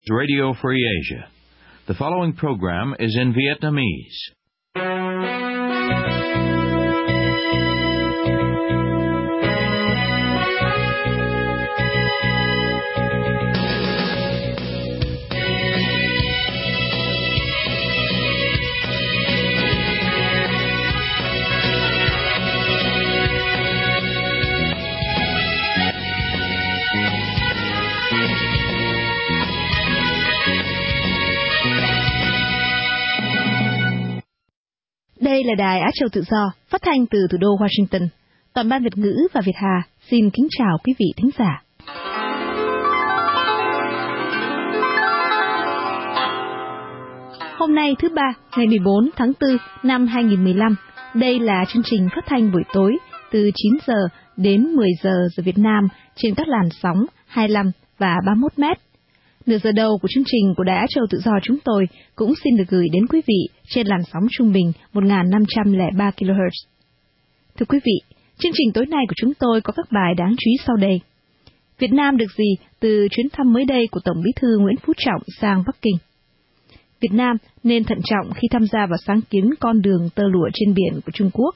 Radio Free Asia. The following program is in Vietnamese. Đây là Đài Á Châu Tự Do, phát thanh từ thủ đô Washington. Toàn ban Việt ngữ và Việt Hà xin kính chào quý vị thính giả. Hôm nay thứ Ba, ngày 14 tháng 4 năm 2015, đây là chương trình phát thanh buổi tối từ 9 giờ đến 10 giờ giờ Việt Nam trên các làn sóng 25 và 31 mét. Nửa giờ đầu của chương trình của Đài Á Châu Tự Do chúng tôi cũng xin được gửi đến quý vị trên làn sóng trung bình 1.503 kHz. Thưa quý vị, chương trình tối nay của chúng tôi có các bài đáng chú ý sau đây. Việt Nam được gì từ chuyến thăm mới đây của Tổng Bí thư Nguyễn Phú Trọng sang Bắc Kinh? Việt Nam nên thận trọng khi tham gia vào sáng kiến con đường tơ lụa trên biển của Trung Quốc.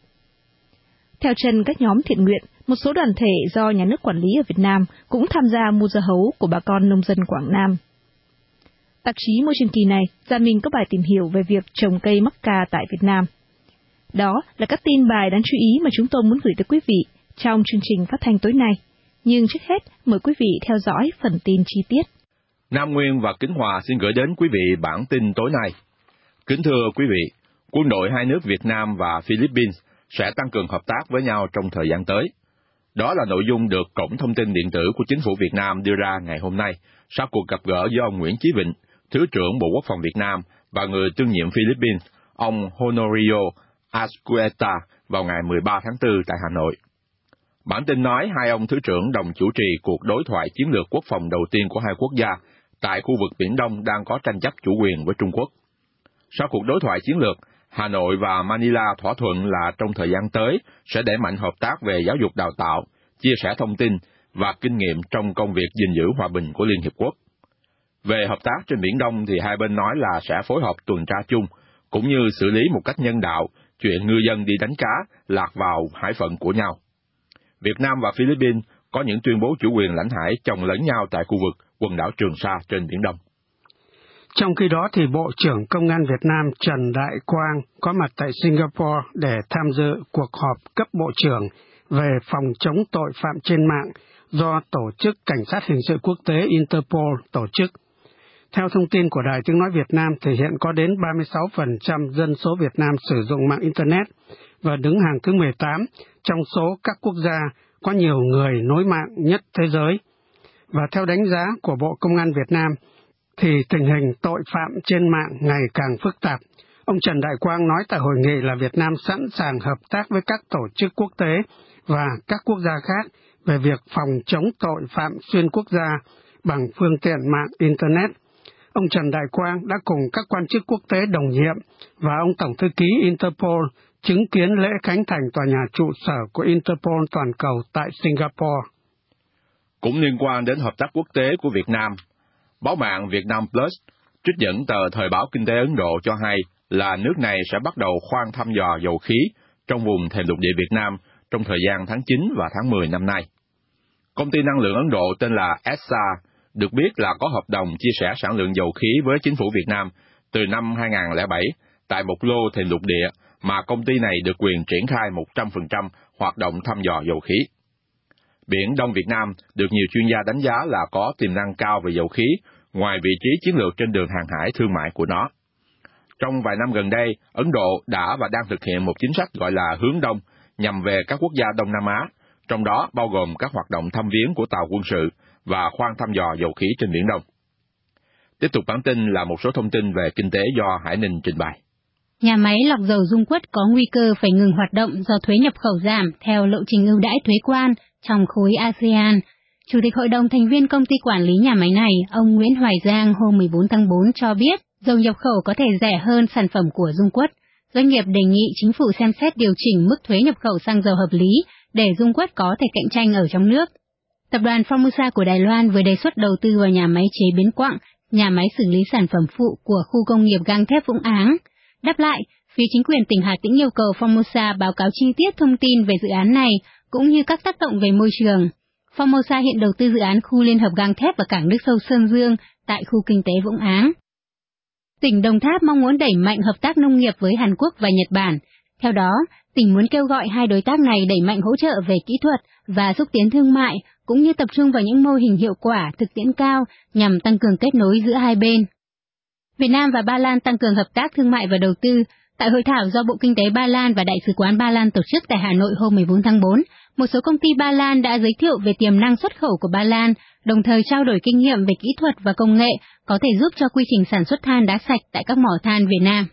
Theo chân các nhóm thiện nguyện, một số đoàn thể do nhà nước quản lý ở Việt Nam cũng tham gia mua dưa hấu của bà con nông dân Quảng Nam. Tạp chí Môi trường kỳ này, Gia Minh có bài tìm hiểu về việc trồng cây mắc ca tại Việt Nam. Đó là các tin bài đáng chú ý mà chúng tôi muốn gửi tới quý vị trong chương trình phát thanh tối nay. Nhưng trước hết, mời quý vị theo dõi phần tin chi tiết. Nam Nguyên và Kính Hòa xin gửi đến quý vị bản tin tối nay. Kính thưa quý vị, quân đội hai nước Việt Nam và Philippines sẽ tăng cường hợp tác với nhau trong thời gian tới. Đó là nội dung được Cổng Thông tin Điện tử của Chính phủ Việt Nam đưa ra ngày hôm nay, sau cuộc gặp gỡ với ông Nguyễn Chí Vịnh, Thứ trưởng Bộ Quốc phòng Việt Nam, và người tương nhiệm Philippines, ông Honorio Azcueta, vào ngày 13 tháng 4 tại Hà Nội. Bản tin nói hai ông Thứ trưởng đồng chủ trì cuộc đối thoại chiến lược quốc phòng đầu tiên của hai quốc gia tại khu vực Biển Đông đang có tranh chấp chủ quyền với Trung Quốc. Sau cuộc đối thoại chiến lược, Hà Nội và Manila thỏa thuận là trong thời gian tới sẽ đẩy mạnh hợp tác về giáo dục đào tạo, chia sẻ thông tin và kinh nghiệm trong công việc gìn giữ hòa bình của Liên Hiệp Quốc. Về hợp tác trên Biển Đông thì hai bên nói là sẽ phối hợp tuần tra chung, cũng như xử lý một cách nhân đạo chuyện ngư dân đi đánh cá lạc vào hải phận của nhau. Việt Nam và Philippines có những tuyên bố chủ quyền lãnh hải chồng lấn nhau tại khu vực quần đảo Trường Sa trên Biển Đông. Trong khi đó thì Bộ trưởng Công an Việt Nam Trần Đại Quang có mặt tại Singapore để tham dự cuộc họp cấp bộ trưởng về phòng chống tội phạm trên mạng do Tổ chức Cảnh sát Hình sự Quốc tế Interpol tổ chức. Theo thông tin của Đài Tiếng Nói Việt Nam thì hiện có đến 36% dân số Việt Nam sử dụng mạng Internet và đứng hàng thứ 18 trong số các quốc gia có nhiều người nối mạng nhất thế giới. Và theo đánh giá của Bộ Công an Việt Nam, thì tình hình tội phạm trên mạng ngày càng phức tạp. Ông Trần Đại Quang nói tại hội nghị là Việt Nam sẵn sàng hợp tác với các tổ chức quốc tế và các quốc gia khác về việc phòng chống tội phạm xuyên quốc gia bằng phương tiện mạng Internet. Ông Trần Đại Quang đã cùng các quan chức quốc tế đồng nhiệm và ông Tổng thư ký Interpol chứng kiến lễ khánh thành tòa nhà trụ sở của Interpol toàn cầu tại Singapore. Cũng liên quan đến hợp tác quốc tế của Việt Nam, báo mạng Vietnam Plus trích dẫn tờ Thời báo Kinh tế Ấn Độ cho hay là nước này sẽ bắt đầu khoan thăm dò dầu khí trong vùng thềm lục địa Việt Nam trong thời gian tháng 9 và tháng 10 năm nay. Công ty năng lượng Ấn Độ tên là ESSA được biết là có hợp đồng chia sẻ sản lượng dầu khí với chính phủ Việt Nam từ năm 2007 tại một lô thềm lục địa mà công ty này được quyền triển khai 100% hoạt động thăm dò dầu khí. Biển Đông Việt Nam được nhiều chuyên gia đánh giá là có tiềm năng cao về dầu khí, ngoài vị trí chiến lược trên đường hàng hải thương mại của nó. Trong vài năm gần đây, Ấn Độ đã và đang thực hiện một chính sách gọi là hướng Đông, nhằm về các quốc gia Đông Nam Á, trong đó bao gồm các hoạt động thăm viếng của tàu quân sự và khoan thăm dò dầu khí trên Biển Đông. Tiếp tục bản tin là một số thông tin về kinh tế do Hải Ninh trình bày. Nhà máy lọc dầu Dung Quất có nguy cơ phải ngừng hoạt động do thuế nhập khẩu giảm theo lộ trình ưu đãi thuế quan trong khối ASEAN. Chủ tịch Hội đồng thành viên công ty quản lý nhà máy này, ông Nguyễn Hoài Giang hôm 14 tháng 4 cho biết dầu nhập khẩu có thể rẻ hơn sản phẩm của Dung Quất. Doanh nghiệp đề nghị chính phủ xem xét điều chỉnh mức thuế nhập khẩu xăng dầu hợp lý để Dung Quất có thể cạnh tranh ở trong nước. Tập đoàn Formosa của Đài Loan vừa đề xuất đầu tư vào nhà máy chế biến quặng nhà máy xử lý sản phẩm phụ của khu công nghiệp gang thép Vũng Áng. Đáp lại, phía chính quyền tỉnh Hà Tĩnh yêu cầu Formosa báo cáo chi tiết thông tin về dự án này, cũng như các tác động về môi trường. Formosa hiện đầu tư dự án khu liên hợp gang thép và cảng nước sâu Sơn Dương tại khu kinh tế Vũng Áng. Tỉnh Đồng Tháp mong muốn đẩy mạnh hợp tác nông nghiệp với Hàn Quốc và Nhật Bản. Theo đó, tỉnh muốn kêu gọi hai đối tác này đẩy mạnh hỗ trợ về kỹ thuật và xúc tiến thương mại, cũng như tập trung vào những mô hình hiệu quả, thực tiễn cao nhằm tăng cường kết nối giữa hai bên. Việt Nam và Ba Lan tăng cường hợp tác thương mại và đầu tư. Tại hội thảo do Bộ Kinh tế Ba Lan và Đại sứ quán Ba Lan tổ chức tại Hà Nội hôm 14 tháng 4, một số công ty Ba Lan đã giới thiệu về tiềm năng xuất khẩu của Ba Lan, đồng thời trao đổi kinh nghiệm về kỹ thuật và công nghệ có thể giúp cho quy trình sản xuất than đá sạch tại các mỏ than Việt Nam.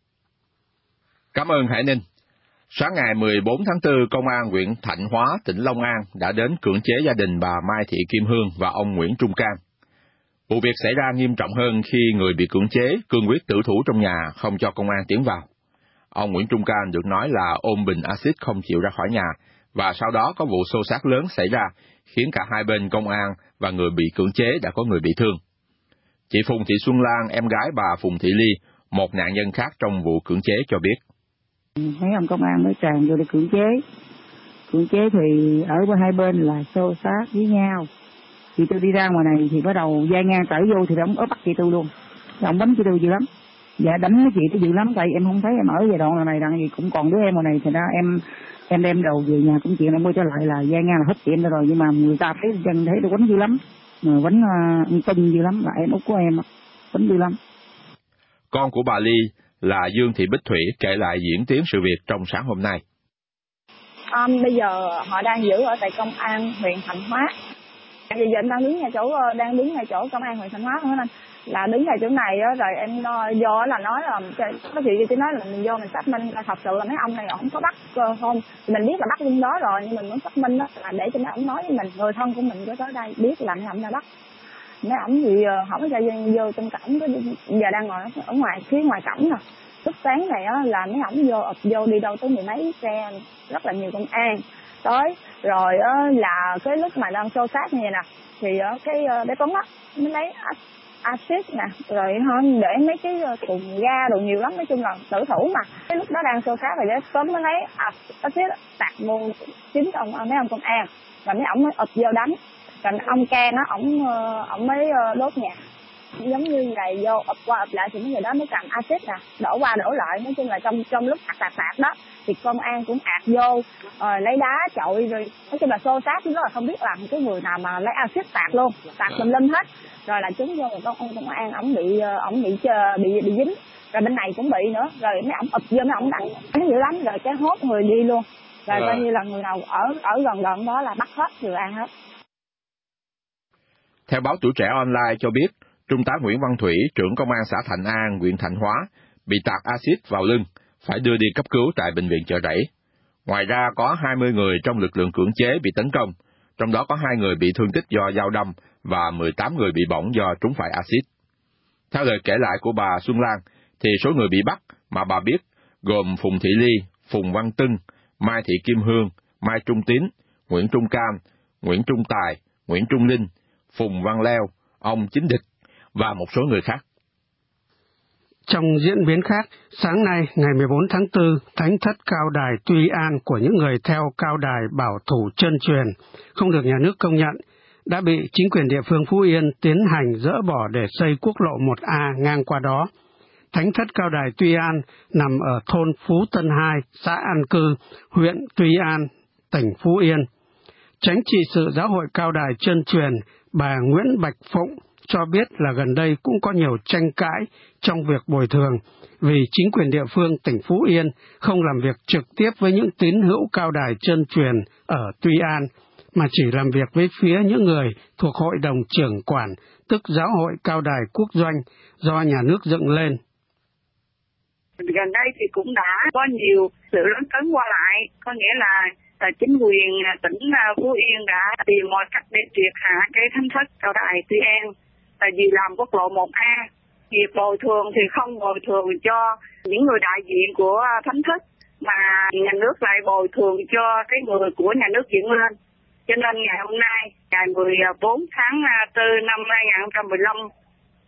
Cảm ơn Hải Ninh. Sáng ngày 14 tháng 4, Công an huyện Thạnh Hóa, tỉnh Long An đã đến cưỡng chế gia đình bà Mai Thị Kim Hương và ông Nguyễn Trung Cang. Vụ việc xảy ra nghiêm trọng hơn khi người bị cưỡng chế cương quyết tử thủ trong nhà, không cho công an tiến vào. Ông Nguyễn Trung Cang được nói là ôm bình axit không chịu ra khỏi nhà, và sau đó có vụ xô xát lớn xảy ra, khiến cả hai bên công an và người bị cưỡng chế đã có người bị thương. Chị Phùng Thị Xuân Lan, em gái bà Phùng Thị Ly, một nạn nhân khác trong vụ cưỡng chế cho biết. Thấy ông công an mới tràn vô để cưỡng chế. Cưỡng chế thì ở hai bên là xô xát với nhau. Thì tôi đi ra ngoài này thì bắt đầu dai ngang trở vô thì ông bắt chị tôi luôn. Ông đánh chị tôi dữ lắm. Dạ đánh với chị tôi dữ lắm, tại em không thấy em ở giai đoạn này đằng gì cũng còn đứa em ngoài này, thì ra em đem đầu về nhà cũng chuyện em quay trở lại là dai ngang là hết chuyện rồi, nhưng mà người ta thấy dân thấy tôi quánh dữ lắm, mà quánh tinh dữ lắm, là em út của em quánh dữ lắm. Con của bà Ly là Dương Thị Bích Thủy kể lại diễn tiến sự việc trong sáng hôm nay. Bây giờ họ đang giữ ở tại công an huyện Thạnh Hóa. Bây giờ em đang đứng ngay chỗ công an huyện Thạnh Hóa nữa nên là đứng ngay chỗ này đó, rồi em vô là nói là có chuyện gì tôi nói là mình vô mình xác minh thật sự là mấy ông này không có bắt không, thì mình biết là bắt luôn đó rồi, nhưng mình muốn xác minh đó là để cho mấy ông nói với mình, người thân của mình có tới đây biết là mấy ông đã bắt. Mấy ổng thì không có cho vô trong cổng, giờ đang ngồi ở ngoài phía ngoài cổng nè. Lúc sáng này á là mấy ổng vô đi đâu tới mười mấy xe, rất là nhiều công an tới, rồi là cái lúc mà đang xô xát như vậy nè thì cái bé Tuấn á mới lấy axit nè, rồi để mấy cái thùng ga đồ nhiều lắm, nói chung là tử thủ mà. Cái lúc đó đang xô xát rồi bé Tuấn mới lấy axit tạt vô chính mấy ông công an, và mấy ổng mới ụp vô đánh. Rồi ông Cang á, ổng mới đốt nhà, giống như là vô ụp qua ụp lại thì mấy người đó mới cầm axit nè, đổ qua đổ lại. Nói chung là trong lúc tạt đó thì công an cũng ạt vô lấy đá chọi, rồi nói chung là xô xát, lúc đó là không biết làm cái người nào mà lấy axit tạt luôn, tạt tùm lum hết. Rồi là chúng vô một ông công an, ổng bị dính, rồi bên này cũng bị nữa, rồi mấy ổng ụp vô mấy ổng đánh dữ lắm, rồi cái hốt người đi luôn, rồi coi như là người nào ở gần đó là bắt hết người an hết. Theo báo Tuổi Trẻ Online cho biết, Trung tá Nguyễn Văn Thủy, trưởng công an xã Thạnh An, huyện Thạnh Hóa, bị tạt axit vào lưng, phải đưa đi cấp cứu tại bệnh viện Chợ Rẫy. Ngoài ra có 20 người trong lực lượng cưỡng chế bị tấn công, trong đó có 2 người bị thương tích do dao đâm và 18 người bị bỏng do trúng phải axit. Theo lời kể lại của bà Xuân Lan, thì số người bị bắt mà bà biết gồm Phùng Thị Ly, Phùng Văn Tưng, Mai Thị Kim Hương, Mai Trung Tín, Nguyễn Trung Cam, Nguyễn Trung Tài, Nguyễn Trung Linh, Phùng Văn Leo, ông Chính Địch và một số người khác. Trong diễn biến khác, sáng nay ngày 14 tháng 4, thánh thất Cao Đài Tuy An của những người theo Cao Đài bảo thủ chân truyền, không được nhà nước công nhận, đã bị chính quyền địa phương Phú Yên tiến hành dỡ bỏ để xây quốc lộ 1A ngang qua đó. Thánh thất Cao Đài Tuy An nằm ở thôn Phú Tân 2, xã An Cư, huyện Tuy An, tỉnh Phú Yên. Chánh trị sự Giáo hội Cao Đài chân truyền bà Nguyễn Bạch Phụng cho biết là gần đây cũng có nhiều tranh cãi trong việc bồi thường vì chính quyền địa phương tỉnh Phú Yên không làm việc trực tiếp với những tín hữu Cao Đài chân truyền ở Tuy An, mà chỉ làm việc với phía những người thuộc hội đồng trưởng quản, tức Giáo hội Cao Đài Quốc doanh do nhà nước dựng lên. Gần đây thì cũng đã có nhiều sự lấn cấn qua lại, có nghĩa là chính quyền tỉnh Phú Yên đã tìm mọi cách để triệt hạ cái thánh thất Cao Đài Tuy An, vì làm quốc lộ 1A. Việc bồi thường thì không bồi thường cho những người đại diện của thánh thất, mà nhà nước lại bồi thường cho cái người của nhà nước dựng lên. Cho nên ngày hôm nay, ngày 14 tháng 4 năm 2015,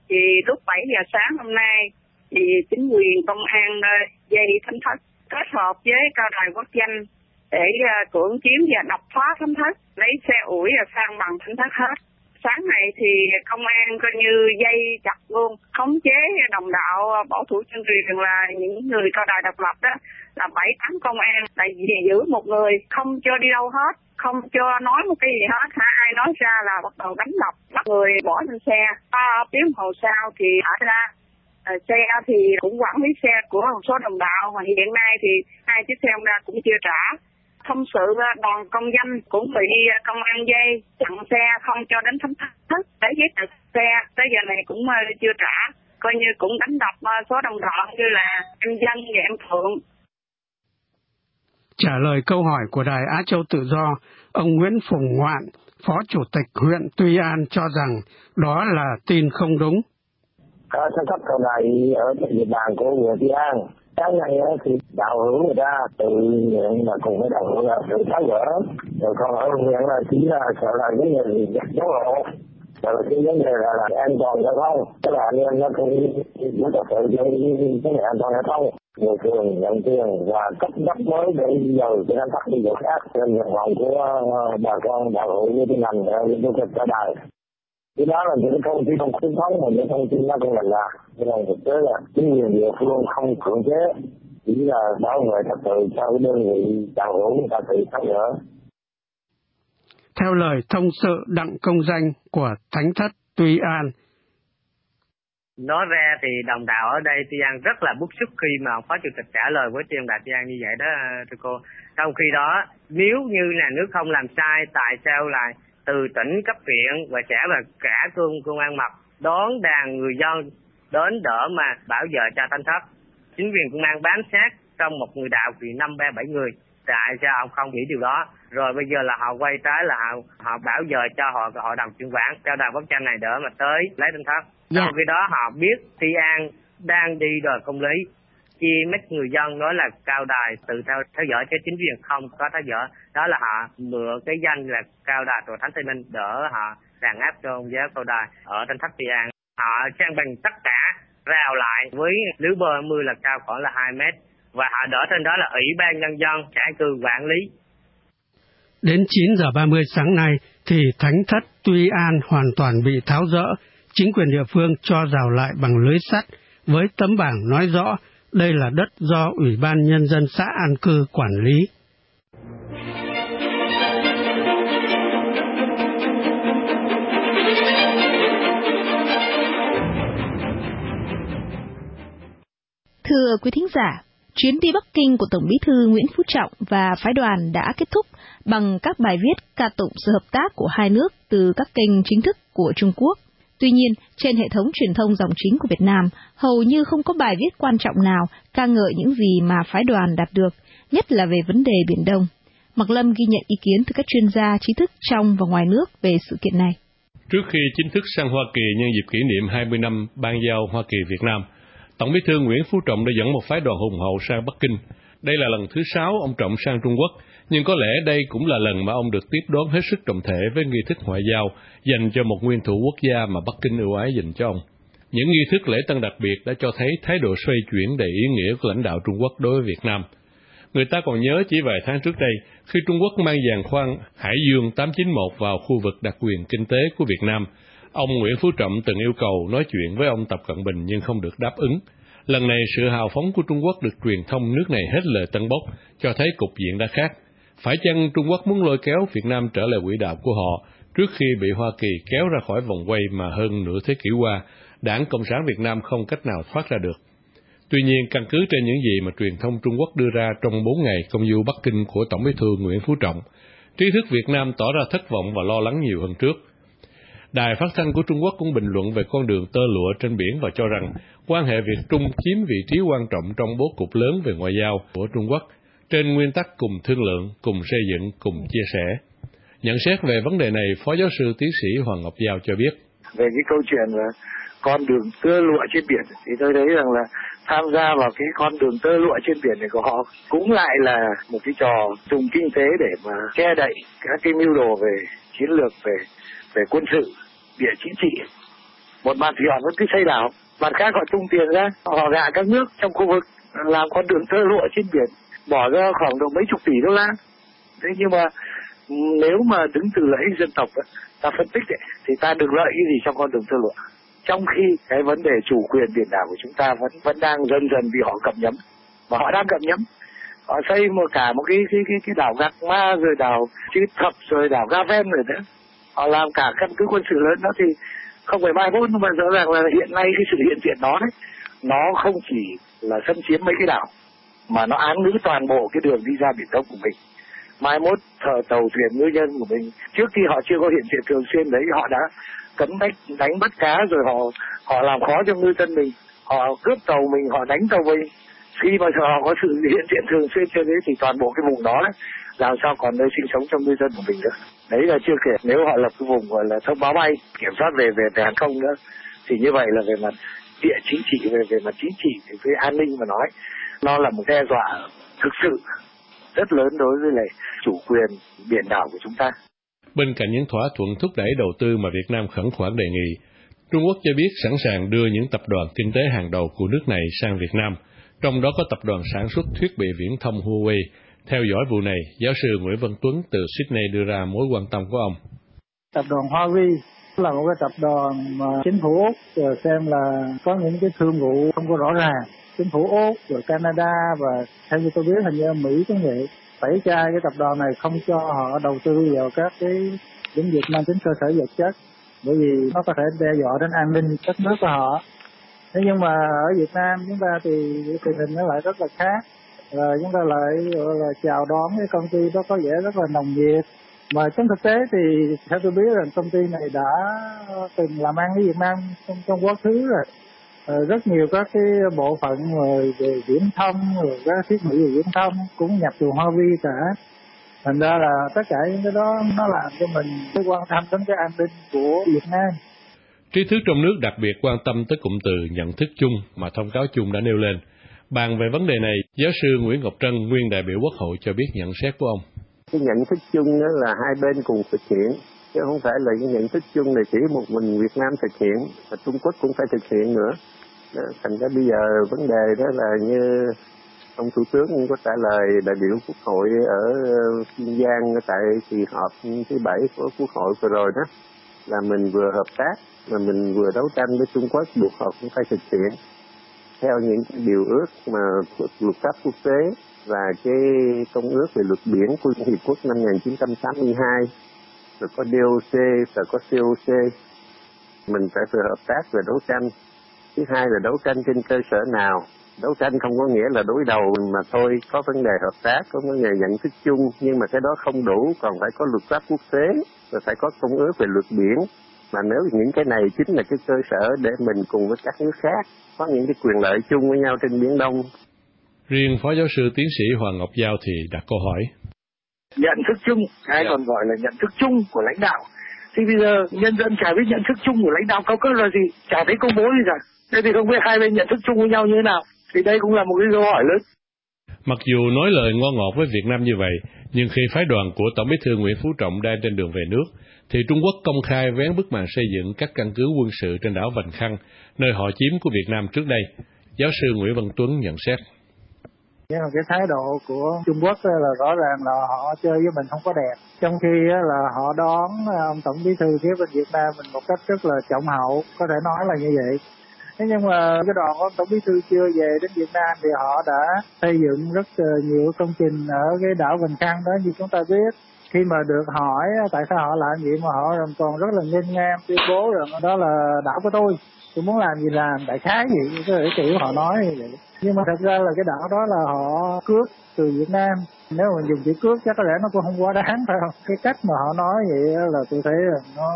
Thì lúc 7 giờ sáng hôm nay thì chính quyền công an dây thánh thất kết hợp với cao đài quốc danh để cưỡng chiếm và đập phá thánh thất, lấy xe ủi và san bằng thánh thất hết. Sáng này thì công an coi như dây chặt luôn, khống chế đồng đạo bảo thủ chân truyền là những người cao đài độc lập đó, là 7-8 công an tại vì giữ một người không cho đi đâu hết, không cho nói một cái gì hết, ai nói ra là bắt đầu đánh đập, bắt người bỏ lên xe. 3 tiếng hồ sau thì thả ra. Xe thì cũng quản lý xe của một số đồng đạo, mà hiện nay thì 2 chiếc xe Honda cũng chưa trả. Thông sự đoàn công danh cũng bị công an dây chặn xe không cho đến thánh thất để giấy tờ xe, tới giờ này cũng chưa trả, coi như cũng đánh đập số đồng đạo như là em Dân và em Phượng. Trả lời câu hỏi của Đài Á Châu Tự Do, ông Nguyễn Phùng Ngoạn, Phó Chủ tịch huyện Tuy An cho rằng đó là tin không đúng. Thánh thất cầu này ở địa bàn của huyện Tuy An. Sáng nay thì đạo hữu người ta tự nguyện mà cùng với đạo hữu là tự tháo gỡ, rồi còn ở huyện là chỉ là sợ là vấn đề dấu hộ, rồi cái vấn đề là an toàn giao thông, tức là anh em nó cũng muốn tập tự cho cái này an toàn giao thông, nhiều phường nhận tiền và cấp đất mới để dời cái thánh thất đi chỗ khác, trên nguyện vọng của bà con đạo hữu như thế này như thực tế đài. Cái đó là những thông tin không chính thống, mà những thông tin đó cũng là nhưng mà thực tế là chính quyền địa phương không cưỡng chế, chỉ là bảo vệ trật tự cho cái đơn vị đạo hữu người ta tự tháo gỡ. Theo lời thông sự Đặng Công Danh của Thánh thất Tuy An, nói ra thì đồng đạo ở đây Tuy An rất là bức xúc khi mà Phó Chủ tịch trả lời với Truyền Đại Tuy An như vậy đó thưa cô. Trong khi đó nếu như nhà nước không làm sai, tại sao lại từ tỉnh cấp huyện và xã và cả công an mặt đón đàn người dân đến đỡ mà bảo vệ cho thánh thất? Chính quyền công an bám sát trong một người đạo thì 5-3-7 người, tại sao ông không nghĩ điều đó? Rồi bây giờ là họ quay trái là họ bảo vệ cho hội đồng chuyển quản cao đài quốc danh này đỡ mà tới lấy thánh thất. Trong khi đó họ biết Tuy An đang đi đòi công lý, chia mấy người dân nói là cao đài tự theo dõi cho chính quyền không có theo dõi, đó là họ mượn cái danh là cao đài của Thánh Tây Ninh đỡ họ đàn áp cho ông giáo cao đài ở thánh thất Tuy An. Họ trang bằng tất cả rào lại với lưới bờ mưa là cao khoảng là 2 mét và họ đỡ trên đó là Ủy ban Nhân dân trả cư quản lý. Đến 9 giờ 30 sáng nay thì thánh thất Tuy An hoàn toàn bị tháo dỡ, chính quyền địa phương cho rào lại bằng lưới sắt với tấm bảng nói rõ đây là đất do Ủy ban Nhân dân xã An Cư quản lý. Thưa quý thính giả, chuyến đi Bắc Kinh của Tổng Bí thư Nguyễn Phú Trọng và phái đoàn đã kết thúc bằng các bài viết ca tụng sự hợp tác của hai nước từ các kênh chính thức của Trung Quốc. Tuy nhiên, trên hệ thống truyền thông dòng chính của Việt Nam, hầu như không có bài viết quan trọng nào ca ngợi những gì mà phái đoàn đạt được, nhất là về vấn đề Biển Đông. Mạc Lâm ghi nhận ý kiến từ các chuyên gia trí thức trong và ngoài nước về sự kiện này. Trước khi chính thức sang Hoa Kỳ nhân dịp kỷ niệm 20 năm ban giao Hoa Kỳ Việt Nam, Tổng Bí thư Nguyễn Phú Trọng đã dẫn một phái đoàn hùng hậu sang Bắc Kinh. Đây là lần thứ 6 ông Trọng sang Trung Quốc, nhưng có lẽ đây cũng là lần mà ông được tiếp đón hết sức trọng thể với nghi thức ngoại giao dành cho một nguyên thủ quốc gia mà Bắc Kinh ưu ái dành cho ông. Những nghi thức lễ tân đặc biệt đã cho thấy thái độ xoay chuyển đầy ý nghĩa của lãnh đạo Trung Quốc đối với Việt Nam. Người ta còn nhớ chỉ vài tháng trước đây, khi Trung Quốc mang giàn khoan Hải Dương 891 vào khu vực đặc quyền kinh tế của Việt Nam, ông Nguyễn Phú Trọng từng yêu cầu nói chuyện với ông Tập Cận Bình nhưng không được đáp ứng. Lần này, sự hào phóng của Trung Quốc được truyền thông nước này hết lời tận bốc, cho thấy cục diện đã khác. Phải chăng Trung Quốc muốn lôi kéo Việt Nam trở lại quỹ đạo của họ trước khi bị Hoa Kỳ kéo ra khỏi vòng quay mà hơn nửa thế kỷ qua, Đảng Cộng sản Việt Nam không cách nào thoát ra được? Tuy nhiên, căn cứ trên những gì mà truyền thông Trung Quốc đưa ra trong 4 ngày công du Bắc Kinh của Tổng Bí thư Nguyễn Phú Trọng, trí thức Việt Nam tỏ ra thất vọng và lo lắng nhiều hơn trước. Đài phát thanh của Trung Quốc cũng bình luận về con đường tơ lụa trên biển và cho rằng quan hệ Việt-Trung chiếm vị trí quan trọng trong bố cục lớn về ngoại giao của Trung Quốc, trên nguyên tắc cùng thương lượng, cùng xây dựng, cùng chia sẻ. Nhận xét về vấn đề này, Phó Giáo sư Tiến sĩ Hoàng Ngọc Giao cho biết. Về cái câu chuyện là con đường tơ lụa trên biển, thì tôi thấy rằng là tham gia vào cái con đường tơ lụa trên biển này của họ cũng lại là một cái trò dùng kinh tế để mà che đậy các cái mưu đồ về chiến lược, về quân sự, địa chính trị. Một mặt thì họ vẫn cứ xây đảo, mặt khác họ tung tiền ra, họ gạ các nước trong khu vực làm con đường tơ lụa trên biển, bỏ ra khoảng độ mấy chục tỷ đô la. Thế nhưng mà nếu mà đứng từ lợi ích dân tộc ta phân tích thì ta được lợi cái gì trong con đường tơ lụa? Trong khi cái vấn đề chủ quyền biển đảo của chúng ta vẫn đang dần dần bị họ cầm nhấm, và họ đang cầm nhấm. Họ xây cả một cái đảo Gạc Ma, rồi đảo Chữ Thập, rồi đảo Ga-ven rồi nữa. Họ làm cả căn cứ quân sự lớn đó, thì không phải mai mốt, nhưng mà rõ ràng là hiện nay cái sự hiện diện đó đấy, nó không chỉ là xâm chiếm mấy cái đảo, mà nó án ngữ toàn bộ cái đường đi ra Biển Đông của mình. Mai mốt tàu thuyền ngư dân của mình, trước khi họ chưa có hiện diện thường xuyên đấy, họ đã cấm đánh bắt cá, rồi họ làm khó cho ngư dân mình, họ cướp tàu mình, họ đánh tàu mình. Khi mà họ có sự hiện diện thường xuyên trên đấy thì toàn bộ cái vùng đó đấy, làm sao còn nơi sinh sống cho ngư dân của mình nữa. Đấy là chưa kể nếu họ lập cái vùng gọi là thông báo bay, kiểm soát về hàng không nữa, thì như vậy là về mặt địa chính trị, về mặt chính trị, về an ninh mà nói, nó là một đe dọa thực sự rất lớn đối với lại chủ quyền biển đảo của chúng ta. Bên cạnh những thỏa thuận thúc đẩy đầu tư mà Việt Nam khẩn khoản đề nghị, Trung Quốc cho biết sẵn sàng đưa những tập đoàn kinh tế hàng đầu của nước này sang Việt Nam, trong đó có tập đoàn sản xuất thiết bị viễn thông Huawei. Theo dõi vụ này, giáo sư Nguyễn Văn Tuấn từ Sydney đưa ra mối quan tâm của ông. Tập đoàn Huawei là một cái tập đoàn mà chính phủ Úc xem là có những cái thương vụ không có rõ ràng. Chính phủ Úc rồi Canada và theo như tôi biết hình như Mỹ cũng vậy, tẩy chay cái tập đoàn này không cho họ đầu tư vào các cái lĩnh vực mang tính cơ sở vật chất, bởi vì nó có thể đe dọa đến an ninh đất nước của họ. Thế nhưng mà ở Việt Nam chúng ta thì tình hình nó lại rất là khác, chúng ta lại gọi là chào đón cái công ty đó có vẻ rất là nồng nhiệt, mà trong thực tế thì theo tôi biết là công ty này đã từng làm ăn với Việt Nam trong quá khứ rồi. Rất nhiều các cái bộ phận về viễn thông, rồi các thiết bị về viễn thông cũng nhập từ Huawei cả. Thành ra là tất cả những cái đó nó làm cho mình quan tâm đến cái an ninh của Việt Nam. Trí thức trong nước đặc biệt quan tâm tới cụm từ nhận thức chung mà thông cáo chung đã nêu lên. Bàn về vấn đề này, giáo sư Nguyễn Ngọc Trân, nguyên đại biểu Quốc hội cho biết nhận xét của ông. Cái nhận thức chung đó là hai bên cùng thực hiện, chứ không phải là cái nhận thức chung này chỉ một mình Việt Nam thực hiện, và Trung Quốc cũng phải thực hiện nữa. Thành ra bây giờ vấn đề đó là như ông Thủ tướng cũng có trả lời đại biểu Quốc hội ở Kiên Giang tại kỳ họp thứ 7 của Quốc hội vừa rồi đó, là mình vừa hợp tác mà mình vừa đấu tranh với Trung Quốc, buộc họ cũng phải thực hiện theo những cái điều ước mà luật pháp quốc tế và cái công ước về luật biển của Liên Hiệp Quốc năm 1982, rồi có DOC, rồi có COC. Mình phải vừa hợp tác và đấu tranh. Thứ hai là đấu tranh trên cơ sở nào? Đấu tranh không có nghĩa là đối đầu mà thôi, có vấn đề hợp tác, có vấn đề nhận thức chung, nhưng mà cái đó không đủ, còn phải có luật pháp quốc tế, rồi phải có công ước về luật biển. Mà nếu những cái này chính là cái cơ sở để mình cùng với các nước khác có những cái quyền lợi chung với nhau trên Biển Đông. Riêng Phó Giáo sư Tiến sĩ Hoàng Ngọc Giao thì đặt câu hỏi. Nhận thức chung, hay còn gọi là nhận thức chung của lãnh đạo. Thì bây giờ nhân dân chả biết nhận thức chung của lãnh đạo cao cấp là gì, chả thấy công bố gì cả. Thế thì không biết hai bên nhận thức chung với nhau như thế nào. Thì đây cũng là một cái câu hỏi lớn. Mặc dù nói lời ngon ngọt với Việt Nam như vậy, nhưng khi phái đoàn của Tổng Bí thư Nguyễn Phú Trọng đang trên đường về nước, thì Trung Quốc công khai vén bức màn xây dựng các căn cứ quân sự trên đảo Vành Khăn, nơi họ chiếm của Việt Nam trước đây. Giáo sư Nguyễn Văn Tuấn nhận xét. Nhưng mà cái thái độ của Trung Quốc là rõ ràng là họ chơi với mình không có đẹp. Trong khi là họ đón ông Tổng Bí thư phía bên Việt Nam mình một cách rất là trọng hậu, có thể nói là như vậy. Thế nhưng mà cái đoàn của Tổng Bí thư chưa về đến Việt Nam thì họ đã xây dựng rất nhiều công trình ở cái đảo Vành Khăn đó, như chúng ta biết. Khi mà được hỏi tại sao họ làm vậy mà họ còn rất là nghênh ngang tuyên bố rằng đó là đảo của tôi muốn làm gì làm, đại khái gì cái kiểu họ nói như vậy. Nhưng mà thật ra là cái đảo đó là họ cướp từ Việt Nam. Nếu mà dùng chữ cướp chắc có lẽ nó cũng không quá đáng, phải không? Cái cách mà họ nói vậy là tôi thấy là nó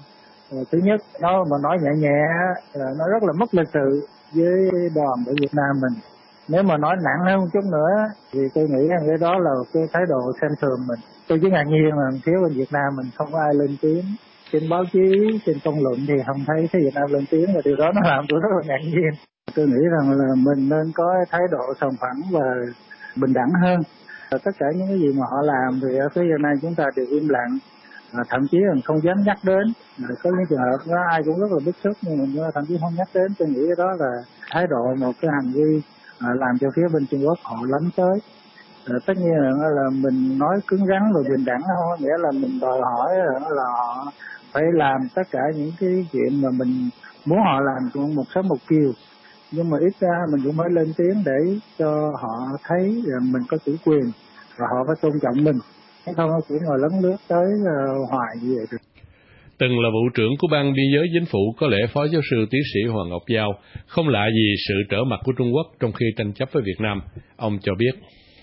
thứ nhất, nó mà nói nhẹ nhẹ là nó rất là mất lịch sự với đoàn của Việt Nam mình. Nếu mà nói nặng hơn một chút nữa thì tôi nghĩ rằng cái đó là cái thái độ xem thường mình. Tôi chỉ ngạc nhiên là phía bên Việt Nam mình không có ai lên tiếng. Trên báo chí, trên công luận thì không thấy phía Việt Nam lên tiếng, và điều đó nó làm tôi rất là ngạc nhiên. Tôi nghĩ rằng là mình nên có thái độ sòng phẳng và bình đẳng hơn. Tất cả những cái gì mà họ làm thì ở phía Việt Nam chúng ta đều im lặng. thậm chí là không dám nhắc đến. Có những trường hợp đó ai cũng rất là bức xúc nhưng mình thậm chí không nhắc đến. Tôi nghĩ đó là thái độ, một cái hành vi làm cho phía bên Trung Quốc họ lấn tới. Tất nhiên là mình nói cứng rắn rồi bình đẳng, không nghĩa là mình đòi hỏi là họ phải làm tất cả những cái chuyện mà mình muốn họ làm cũng một sớm một chiều, nhưng mà ít ra mình cũng mới lên tiếng để cho họ thấy rằng mình có chủ quyền và họ phải tôn trọng mình, không chỉ ngồi lấn lướt tới hoài như vậy được. Từng là vụ trưởng của ban biên giới chính phủ, có lẽ Phó Giáo sư Tiến sĩ Hoàng Ngọc Giao không lạ gì sự trở mặt của Trung Quốc trong khi tranh chấp với Việt Nam. Ông cho biết.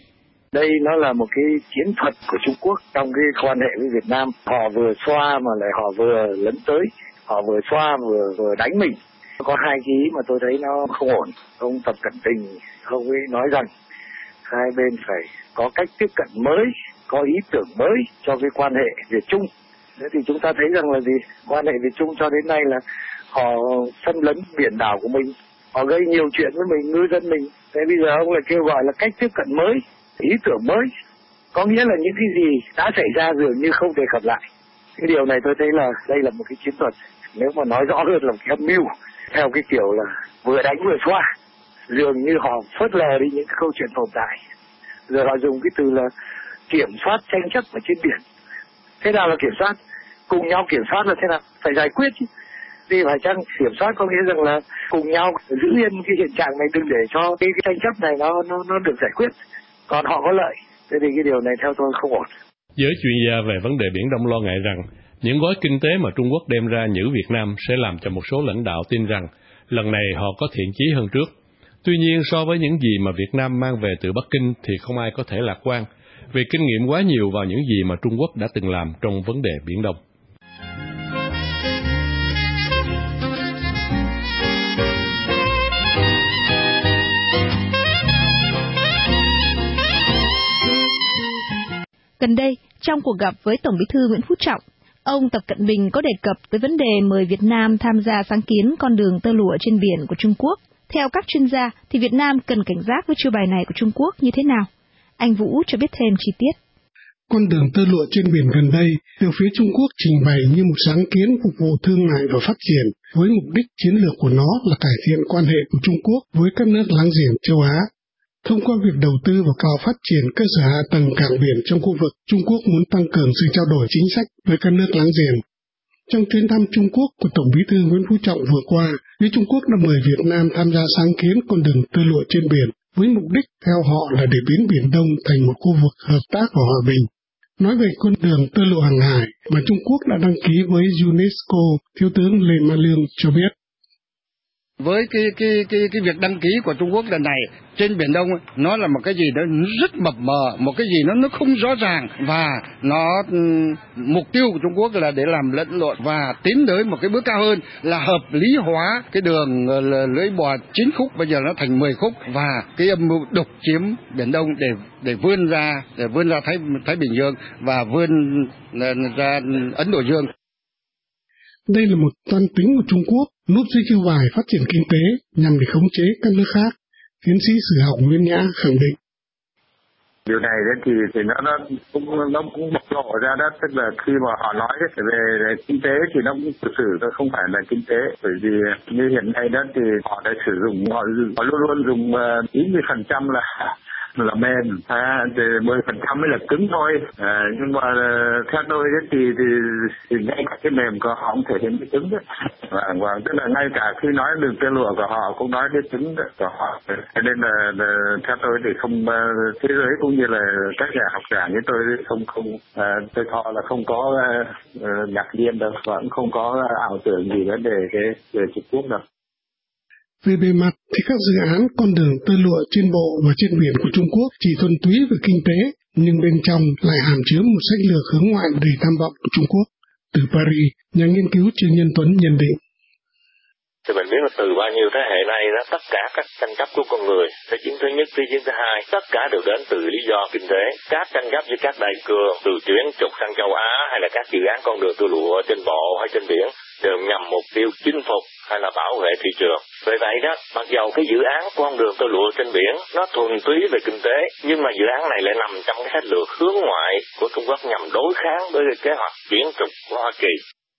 Đây nó là một cái chiến thuật của Trung Quốc trong cái quan hệ với Việt Nam. Họ vừa xoa mà lại họ vừa lấn tới, họ vừa xoa vừa đánh mình. Có hai cái ý mà tôi thấy nó không ổn. Ông Tập Cận Bình ông ấy nói rằng hai bên phải có cách tiếp cận mới, có ý tưởng mới cho cái quan hệ Việt Trung. Thế thì chúng ta thấy rằng là gì? Quan hệ Việt Trung cho đến nay là họ xâm lấn biển đảo của mình, họ gây nhiều chuyện với mình, ngư dân mình. Thế bây giờ ông lại kêu gọi là cách tiếp cận mới, ý tưởng mới, có nghĩa là những cái gì đã xảy ra dường như không đề cập lại. Cái điều này tôi thấy là đây là một cái chiến thuật, nếu mà nói rõ hơn là một cái âm mưu theo cái kiểu là vừa đánh vừa xoa, dường như họ phớt lờ đi những cái câu chuyện tồn tại. Giờ họ dùng cái từ là kiểm soát tranh chấp ở trên biển. Thế nào là kiểm soát? Cùng nhau kiểm soát là thế nào? Phải giải quyết chứ. Thì phải chăng kiểm soát có nghĩa rằng là cùng nhau giữ yên cái hiện trạng này, đừng để cho cái tranh chấp này nó được giải quyết, còn họ có lợi. Thế thì cái điều này theo tôi không ổn. Giới chuyên gia về vấn đề Biển Đông lo ngại rằng những gói kinh tế mà Trung Quốc đem ra nhử Việt Nam sẽ làm cho một số lãnh đạo tin rằng lần này họ có thiện chí hơn trước. Tuy nhiên, so với những gì mà Việt Nam mang về từ Bắc Kinh thì không ai có thể lạc quan, vì kinh nghiệm quá nhiều vào những gì mà Trung Quốc đã từng làm trong vấn đề Biển Đông. Gần đây, trong cuộc gặp với Tổng Bí thư Nguyễn Phú Trọng, ông Tập Cận Bình có đề cập tới vấn đề mời Việt Nam tham gia sáng kiến con đường tơ lụa trên biển của Trung Quốc. Theo các chuyên gia, thì Việt Nam cần cảnh giác với chiêu bài này của Trung Quốc như thế nào? Anh Vũ cho biết thêm chi tiết. Con đường tơ lụa trên biển gần đây được phía Trung Quốc trình bày như một sáng kiến phục vụ thương mại và phát triển, với mục đích chiến lược của nó là cải thiện quan hệ của Trung Quốc với các nước láng giềng châu Á. Thông qua việc đầu tư vào phát triển cơ sở hạ tầng cảng biển trong khu vực, Trung Quốc muốn tăng cường sự trao đổi chính sách với các nước láng giềng. Trong chuyến thăm Trung Quốc của Tổng Bí thư Nguyễn Phú Trọng vừa qua, phía Trung Quốc đã mời Việt Nam tham gia sáng kiến con đường tơ lụa trên biển, với mục đích theo họ là để biến Biển Đông thành một khu vực hợp tác và hòa bình. Nói về con đường tơ lụa hàng hải mà Trung Quốc đã đăng ký với UNESCO, Thiếu tướng Lê Ma Lương cho biết. Với cái việc đăng ký của Trung Quốc lần này trên Biển Đông, nó là một cái gì đó rất mập mờ, một cái gì nó không rõ ràng, và mục tiêu của Trung Quốc là để làm lẫn lộn và tiến tới một cái bước cao hơn là hợp lý hóa cái đường lưỡi bò 9 khúc bây giờ nó thành 10 khúc, và cái âm mưu độc chiếm Biển Đông để vươn ra Thái Bình Dương và vươn ra Ấn Độ Dương. Đây là một toan tính của Trung Quốc núp dưới chiêu bài phát triển kinh tế nhằm để khống chế các nước khác, tiến sĩ sử học Nguyễn Nhã khẳng định. Điều này thì nó cũng bộc lộ ra đó, tức là khi mà họ nói về kinh tế thì nó cũng thực sự không phải là kinh tế, bởi vì như hiện nay đó thì họ đã sử dụng, họ luôn luôn dùng 90% là mềm, 10% mới là cứng thôi. Nhưng mà theo tôi thì ngay cả cái mềm của họ cũng thể hiện cái cứng đấy. Và tức là ngay cả khi nói đường tơ lụa của họ cũng nói cái cứng của họ. Cho nên là theo tôi thì không, thế giới cũng như là các nhà học giả như tôi tôi họ là không có ngạc nhiên đâu, và cũng không có ảo tưởng gì vấn đề về Trung Quốc đâu. Về bề mặt thì các dự án con đường tơ lụa trên bộ và trên biển của Trung Quốc chỉ thuần túy về kinh tế, nhưng bên trong lại hàm chứa một sách lược hướng ngoại đầy tham vọng của Trung Quốc. Từ Paris, nhà nghiên cứu Trương Nhân Tuấn nhận định. Thì mình biết là từ bao nhiêu thế hệ nay đó, tất cả các tranh chấp của con người, thế chiến thứ nhất, thế chiến thứ hai, tất cả đều đến từ lý do kinh tế. Các tranh chấp với các đại cường từ chuyến trục sang châu Á hay là các dự án con đường tơ lụa trên bộ hay trên biển đều nhằm mục tiêu chinh phục hay là bảo vệ thị trường. Vì vậy đó, mặc dầu cái dự án con đường tơ lụa trên biển nó thuần túy về kinh tế, nhưng mà dự án này lại nằm trong cái sách lược hướng ngoại của Trung Quốc nhằm đối kháng với kế hoạch chuyển trục của Hoa Kỳ.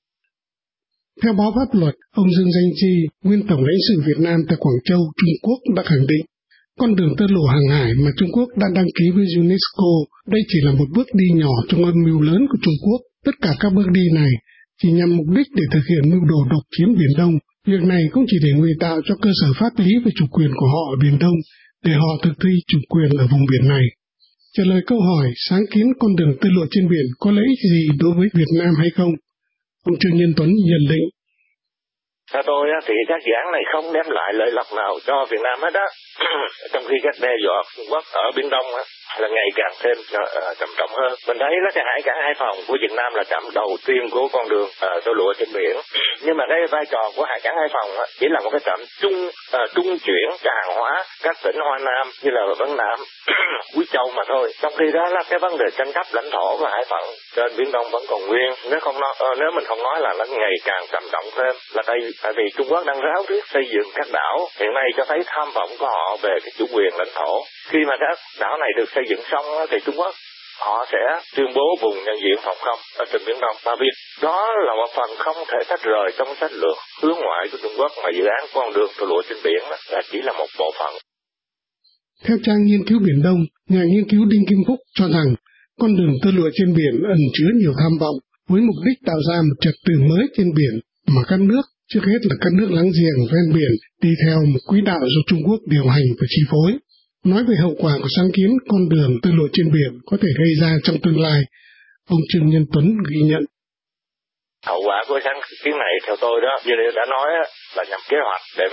Theo báo pháp luật, ông Dương Danh Chi, nguyên tổng lãnh sự Việt Nam tại Quảng Châu, Trung Quốc đã khẳng định con đường tơ lụa hàng hải mà Trung Quốc đã đăng ký với UNESCO đây chỉ là một bước đi nhỏ trong âm mưu lớn của Trung Quốc. Tất cả các bước đi này chỉ nhằm mục đích để thực hiện mưu đồ độc chiếm Biển Đông. Việc này cũng chỉ để ngụy tạo cho cơ sở pháp lý về chủ quyền của họ ở Biển Đông để họ thực thi chủ quyền ở vùng biển này. Trả lời câu hỏi sáng kiến con đường tơ lụa trên biển có lợi ích gì đối với Việt Nam hay không, ông Trương Nhân Tuấn nhận định. Theo tôi thì các dự án này không đem lại lợi lộc nào cho Việt Nam hết á. Trong khi các đe dọa Trung Quốc ở Biển Đông là ngày càng thêm trầm trọng hơn. Mình thấy là cái hải cảng Hải Phòng của Việt Nam là trạm đầu tiên của con đường tơ lụa trên biển. Nhưng mà cái vai trò của hải cảng Hải Phòng chỉ là một cái trạm trung chuyển cho hàng hóa các tỉnh Hoa Nam như là Vân Nam, Quý Châu mà thôi. Trong khi đó là cái vấn đề tranh chấp lãnh thổ và hải phận trên Biển Đông vẫn còn nguyên. Nếu mình không nói là nó ngày càng trầm trọng thêm là tại vì Trung Quốc đang ráo riết xây dựng các đảo, hiện nay cho thấy tham vọng của họ về cái chủ quyền lãnh thổ. Khi mà các đảo này được xây dựng xong thì Trung Quốc họ sẽ tuyên bố vùng nhận diện phòng không ở trên Biển Đông. Và việc đó là một phần không thể tách rời trong sách lược hướng ngoại của Trung Quốc, mà dự án con đường tơ lụa trên biển là chỉ là một bộ phận. Theo trang nghiên cứu Biển Đông, nhà nghiên cứu Đinh Kim Phúc cho rằng con đường tơ lụa trên biển ẩn chứa nhiều tham vọng với mục đích tạo ra một trật tự mới trên biển mà các nước, trước hết là các nước láng giềng ven biển, đi theo một quỹ đạo do Trung Quốc điều hành và chi phối. Nói về hậu quả của sáng kiến con đường tơ lụa trên biển có thể gây ra trong tương lai, ông Trương Nhân Tuấn ghi nhận. Hậu quả của sáng kiến này theo tôi đó, như đã nói là nhằm kế hoạch để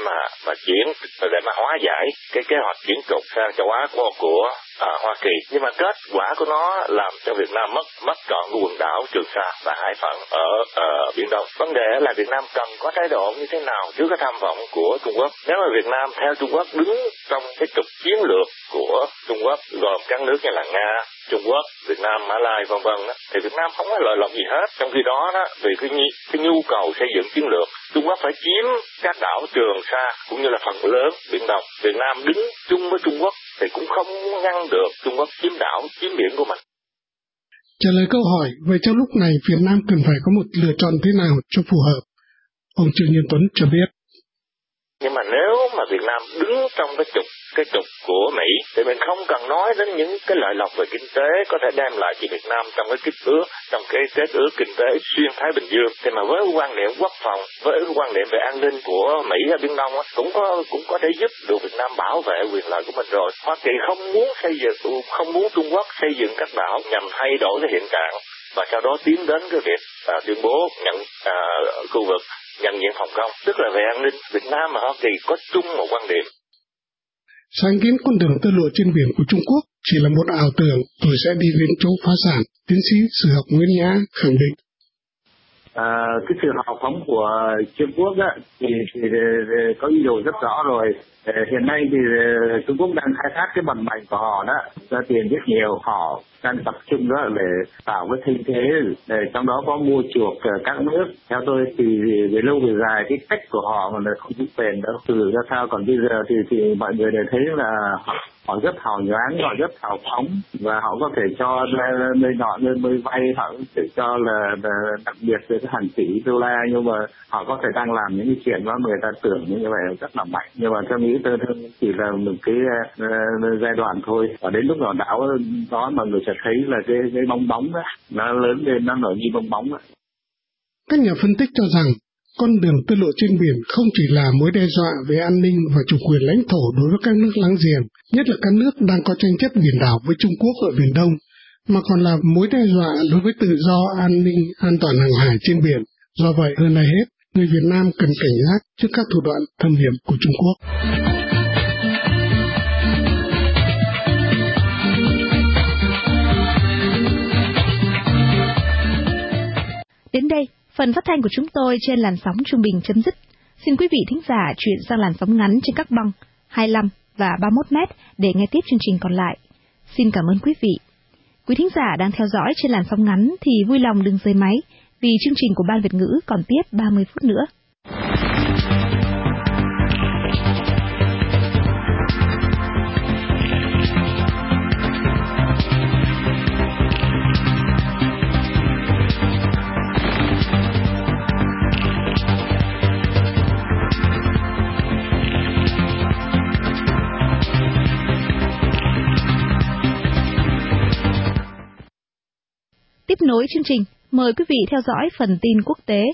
mà hóa giải cái kế hoạch chuyển trục sang châu Á của Hoa Kỳ. Nhưng mà kết quả của nó làm cho Việt Nam mất trọn quần đảo Trường Sa và hải phận ở Biển Đông. Vấn đề là Việt Nam cần có thái độ như thế nào trước cái tham vọng của Trung Quốc. Nếu mà Việt Nam theo Trung Quốc đứng trong cái trục chiến lược của Trung Quốc gồm các nước như là Nga, Trung Quốc, Việt Nam, Mã Lai v.v. thì Việt Nam không có lợi lộc gì hết. Trong khi đó vì cái nhu cầu xây dựng chiến lược, Trung Quốc phải chiếm các đảo Trường Sa cũng như là phần lớn Biển Đông. Việt Nam đứng chung với Trung Quốc thì cũng không ngăn được Trung Quốc chiếm đảo, chiếm biển của mình. Trả lời câu hỏi, vậy trong lúc này Việt Nam cần phải có một lựa chọn thế nào cho phù hợp? Ông Trương Nhân Tuấn cho biết. Nhưng mà nếu mà Việt Nam đứng trong cái trục của Mỹ thì mình không cần nói đến những cái lợi lộc về kinh tế có thể đem lại cho Việt Nam trong trong cái kết ước kinh tế xuyên Thái Bình Dương. Thì mà với quan niệm quốc phòng, với quan niệm về an ninh của Mỹ ở Biển Đông cũng có thể giúp được Việt Nam bảo vệ quyền lợi của mình rồi. Hoa Kỳ không muốn Trung Quốc xây dựng các đảo nhằm thay đổi cái hiện trạng và sau đó tiến đến cái việc tuyên bố nhận khu vực nhận diện phòng không, tức là về an ninh. Việt Nam và Hoa Kỳ có chung một quan điểm. Sáng kiến con đường tơ lụa trên biển của Trung Quốc chỉ là một ảo tưởng rồi sẽ đi đến chỗ phá sản, tiến sĩ sử học Nguyễn Nhã khẳng định. Cái sự hào phóng của Trung Quốc thì có ý đồ rất rõ rồi. Hiện nay thì Trung Quốc đang khai thác cái vận mạnh của họ đó, ra tiền rất nhiều, họ đang tập trung đó để tạo cái thanh thế, để trong đó có mua chuộc các nước. Theo tôi thì về lâu về dài cái cách của họ mà không giúp bền đâu. Từ ra sao còn bây giờ thì mọi người đều thấy là họ rất hào nhoáng, họ rất hào phóng và họ có thể cho nơi nọ nơi vay, họ có thể cho là đặc biệt về cái hàng tỷ đô la, nhưng mà họ có thể đang làm những cái chuyện đó người ta tưởng như vậy rất là mạnh, nhưng mà theo nghĩ tôi chỉ là một cái giai đoạn thôi, và đến lúc nào đảo đó mà người sẽ thấy là cái bong bóng đó nó lớn lên, nó nổi như bong bóng đó. Các nhà phân tích cho rằng con đường tơ lụa trên biển không chỉ là mối đe dọa về an ninh và chủ quyền lãnh thổ đối với các nước láng giềng, nhất là các nước đang có tranh chấp biển đảo với Trung Quốc ở Biển Đông, mà còn là mối đe dọa đối với tự do, an ninh, an toàn hàng hải trên biển. Do vậy, hơn ai hết, người Việt Nam cần cảnh giác trước các thủ đoạn thâm hiểm của Trung Quốc. Đến đây, phần phát thanh của chúng tôi trên làn sóng trung bình chấm dứt. Xin quý vị thính giả chuyển sang làn sóng ngắn trên các băng 25 và 31 mét để nghe tiếp chương trình còn lại. Xin cảm ơn quý vị. Quý thính giả đang theo dõi trên làn sóng ngắn thì vui lòng đừng rời máy vì chương trình của Ban Việt ngữ còn tiếp 30 phút nữa. nối chương trình, mời quý vị theo dõi phần tin quốc tế.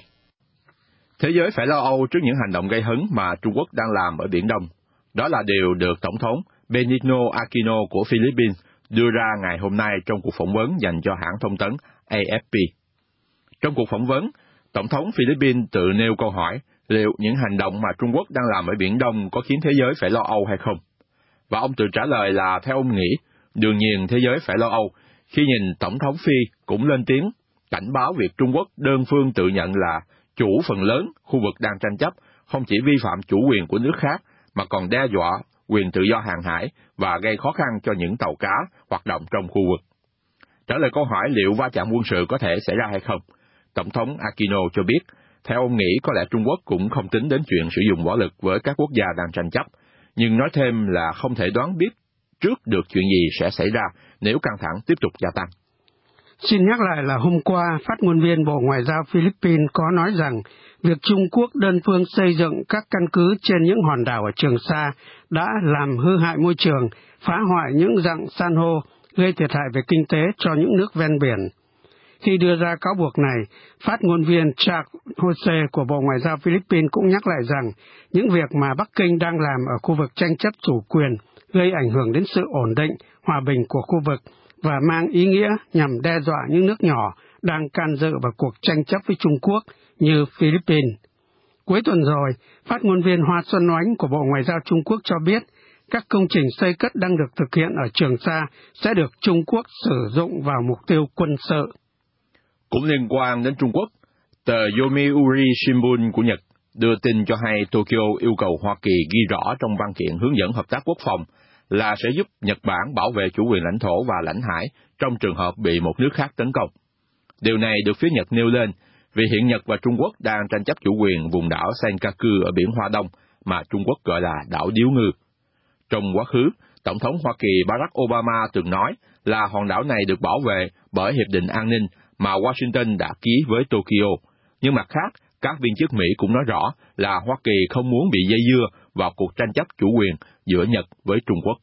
Thế giới phải lo âu trước những hành động gây hấn mà Trung Quốc đang làm ở Biển Đông. Đó là điều được Tổng thống Benigno Aquino của Philippines đưa ra ngày hôm nay trong cuộc phỏng vấn dành cho hãng thông tấn AFP. Trong cuộc phỏng vấn, Tổng thống Philippines tự nêu câu hỏi liệu những hành động mà Trung Quốc đang làm ở Biển Đông có khiến thế giới phải lo âu hay không. Và ông tự trả lời là theo ông nghĩ, đương nhiên thế giới phải lo âu khi nhìn Tổng thống Phi cũng lên tiếng cảnh báo việc Trung Quốc đơn phương tự nhận là chủ phần lớn khu vực đang tranh chấp không chỉ vi phạm chủ quyền của nước khác mà còn đe dọa quyền tự do hàng hải và gây khó khăn cho những tàu cá hoạt động trong khu vực. Trả lời câu hỏi liệu va chạm quân sự có thể xảy ra hay không, Tổng thống Aquino cho biết, theo ông nghĩ có lẽ Trung Quốc cũng không tính đến chuyện sử dụng võ lực với các quốc gia đang tranh chấp, nhưng nói thêm là không thể đoán biết trước được chuyện gì sẽ xảy ra nếu căng thẳng tiếp tục gia tăng. Xin nhắc lại là hôm qua, phát ngôn viên Bộ Ngoại giao Philippines có nói rằng việc Trung Quốc đơn phương xây dựng các căn cứ trên những hòn đảo ở Trường Sa đã làm hư hại môi trường, phá hoại những rặng san hô, gây thiệt hại về kinh tế cho những nước ven biển. Khi đưa ra cáo buộc này, phát ngôn viên Charles Jose của Bộ Ngoại giao Philippines cũng nhắc lại rằng những việc mà Bắc Kinh đang làm ở khu vực tranh chấp chủ quyền gây ảnh hưởng đến sự ổn định, hòa bình của khu vực và mang ý nghĩa nhằm đe dọa những nước nhỏ đang can dự vào cuộc tranh chấp với Trung Quốc như Philippines. Cuối tuần rồi, phát ngôn viên Hoa Xuân Oánh của Bộ Ngoại giao Trung Quốc cho biết các công trình xây cất đang được thực hiện ở Trường Sa sẽ được Trung Quốc sử dụng vào mục tiêu quân sự. Cũng liên quan đến Trung Quốc, tờ Yomiuri Shimbun của Nhật đưa tin cho hay Tokyo yêu cầu Hoa Kỳ ghi rõ trong văn kiện hướng dẫn hợp tác quốc phòng là sẽ giúp Nhật Bản bảo vệ chủ quyền lãnh thổ và lãnh hải trong trường hợp bị một nước khác tấn công. Điều này được phía Nhật nêu lên vì hiện Nhật và Trung Quốc đang tranh chấp chủ quyền vùng đảo Senkaku ở biển Hoa Đông mà Trung Quốc gọi là đảo Điếu Ngư. Trong quá khứ, Tổng thống Hoa Kỳ Barack Obama từng nói là hòn đảo này được bảo vệ bởi Hiệp định An ninh mà Washington đã ký với Tokyo. Nhưng mặt khác, các viên chức Mỹ cũng nói rõ là Hoa Kỳ không muốn bị dây dưa vào cuộc tranh chấp chủ quyền giữa Nhật với Trung Quốc.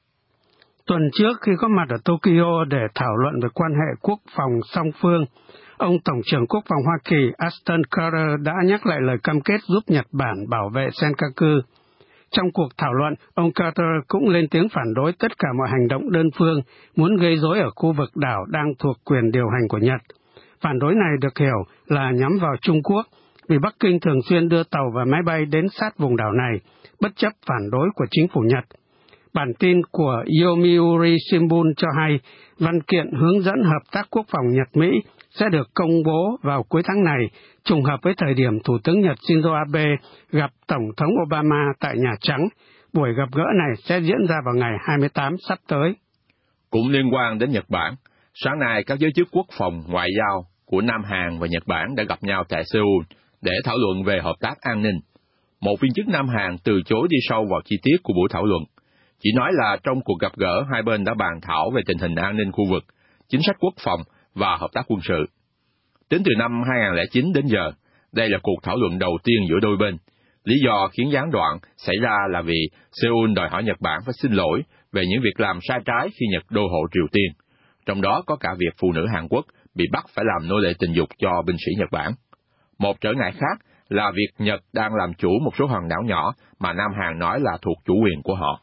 Tuần trước khi có mặt ở Tokyo để thảo luận về quan hệ quốc phòng song phương, ông Tổng trưởng Quốc phòng Hoa Kỳ Ashton Carter đã nhắc lại lời cam kết giúp Nhật Bản bảo vệ Senkaku. Trong cuộc thảo luận, ông Carter cũng lên tiếng phản đối tất cả mọi hành động đơn phương muốn gây rối ở khu vực đảo đang thuộc quyền điều hành của Nhật. Phản đối này được hiểu là nhắm vào Trung Quốc, vì Bắc Kinh thường xuyên đưa tàu và máy bay đến sát vùng đảo này, bất chấp phản đối của chính phủ Nhật. Bản tin của Yomiuri Shimbun cho hay, văn kiện hướng dẫn hợp tác quốc phòng Nhật-Mỹ sẽ được công bố vào cuối tháng này, trùng hợp với thời điểm Thủ tướng Nhật Shinzo Abe gặp Tổng thống Obama tại Nhà Trắng. Buổi gặp gỡ này sẽ diễn ra vào ngày 28 sắp tới. Cũng liên quan đến Nhật Bản, sáng nay các giới chức quốc phòng ngoại giao của Nam Hàn và Nhật Bản đã gặp nhau tại Seoul để thảo luận về hợp tác an ninh. Một viên chức Nam Hàn từ chối đi sâu vào chi tiết của buổi thảo luận, chỉ nói là trong cuộc gặp gỡ hai bên đã bàn thảo về tình hình an ninh khu vực, chính sách quốc phòng và hợp tác quân sự. Tính từ năm 2009 đến giờ, đây là cuộc thảo luận đầu tiên giữa đôi bên. Lý do khiến gián đoạn xảy ra là vì Seoul đòi hỏi Nhật Bản phải xin lỗi về những việc làm sai trái khi Nhật đô hộ Triều Tiên, trong đó có cả việc phụ nữ Hàn Quốc bị bắt phải làm nô lệ tình dục cho binh sĩ Nhật Bản. Một trở ngại khác là việc Nhật đang làm chủ một số hòn đảo nhỏ mà Nam Hàn nói là thuộc chủ quyền của họ.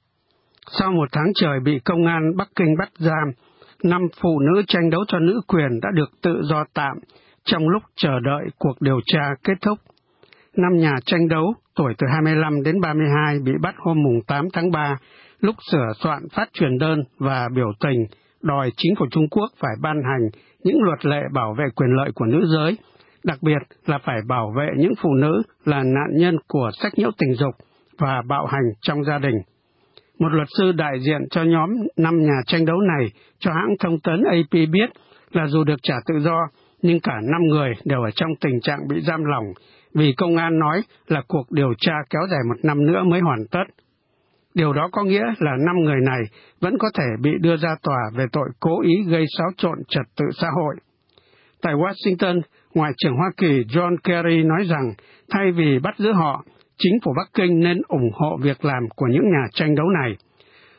Sau một tháng trời bị công an Bắc Kinh bắt giam, 5 phụ nữ tranh đấu cho nữ quyền đã được tự do tạm trong lúc chờ đợi cuộc điều tra kết thúc. 5 nhà tranh đấu tuổi từ 25 đến 32 bị bắt hôm 8 tháng 3 lúc sửa soạn phát truyền đơn và biểu tình đòi chính phủ Trung Quốc phải ban hành những luật lệ bảo vệ quyền lợi của nữ giới, đặc biệt là phải bảo vệ những phụ nữ là nạn nhân của sách nhiễu tình dục và bạo hành trong gia đình. Một luật sư đại diện cho nhóm 5 nhà tranh đấu này cho hãng thông tấn AP biết là dù được trả tự do, nhưng cả 5 người đều ở trong tình trạng bị giam lỏng vì công an nói là cuộc điều tra kéo dài 1 năm nữa mới hoàn tất. Điều đó có nghĩa là 5 người này vẫn có thể bị đưa ra tòa về tội cố ý gây xáo trộn trật tự xã hội. Tại Washington, Ngoại trưởng Hoa Kỳ John Kerry nói rằng thay vì bắt giữ họ, chính phủ Bắc Kinh nên ủng hộ việc làm của những nhà tranh đấu này.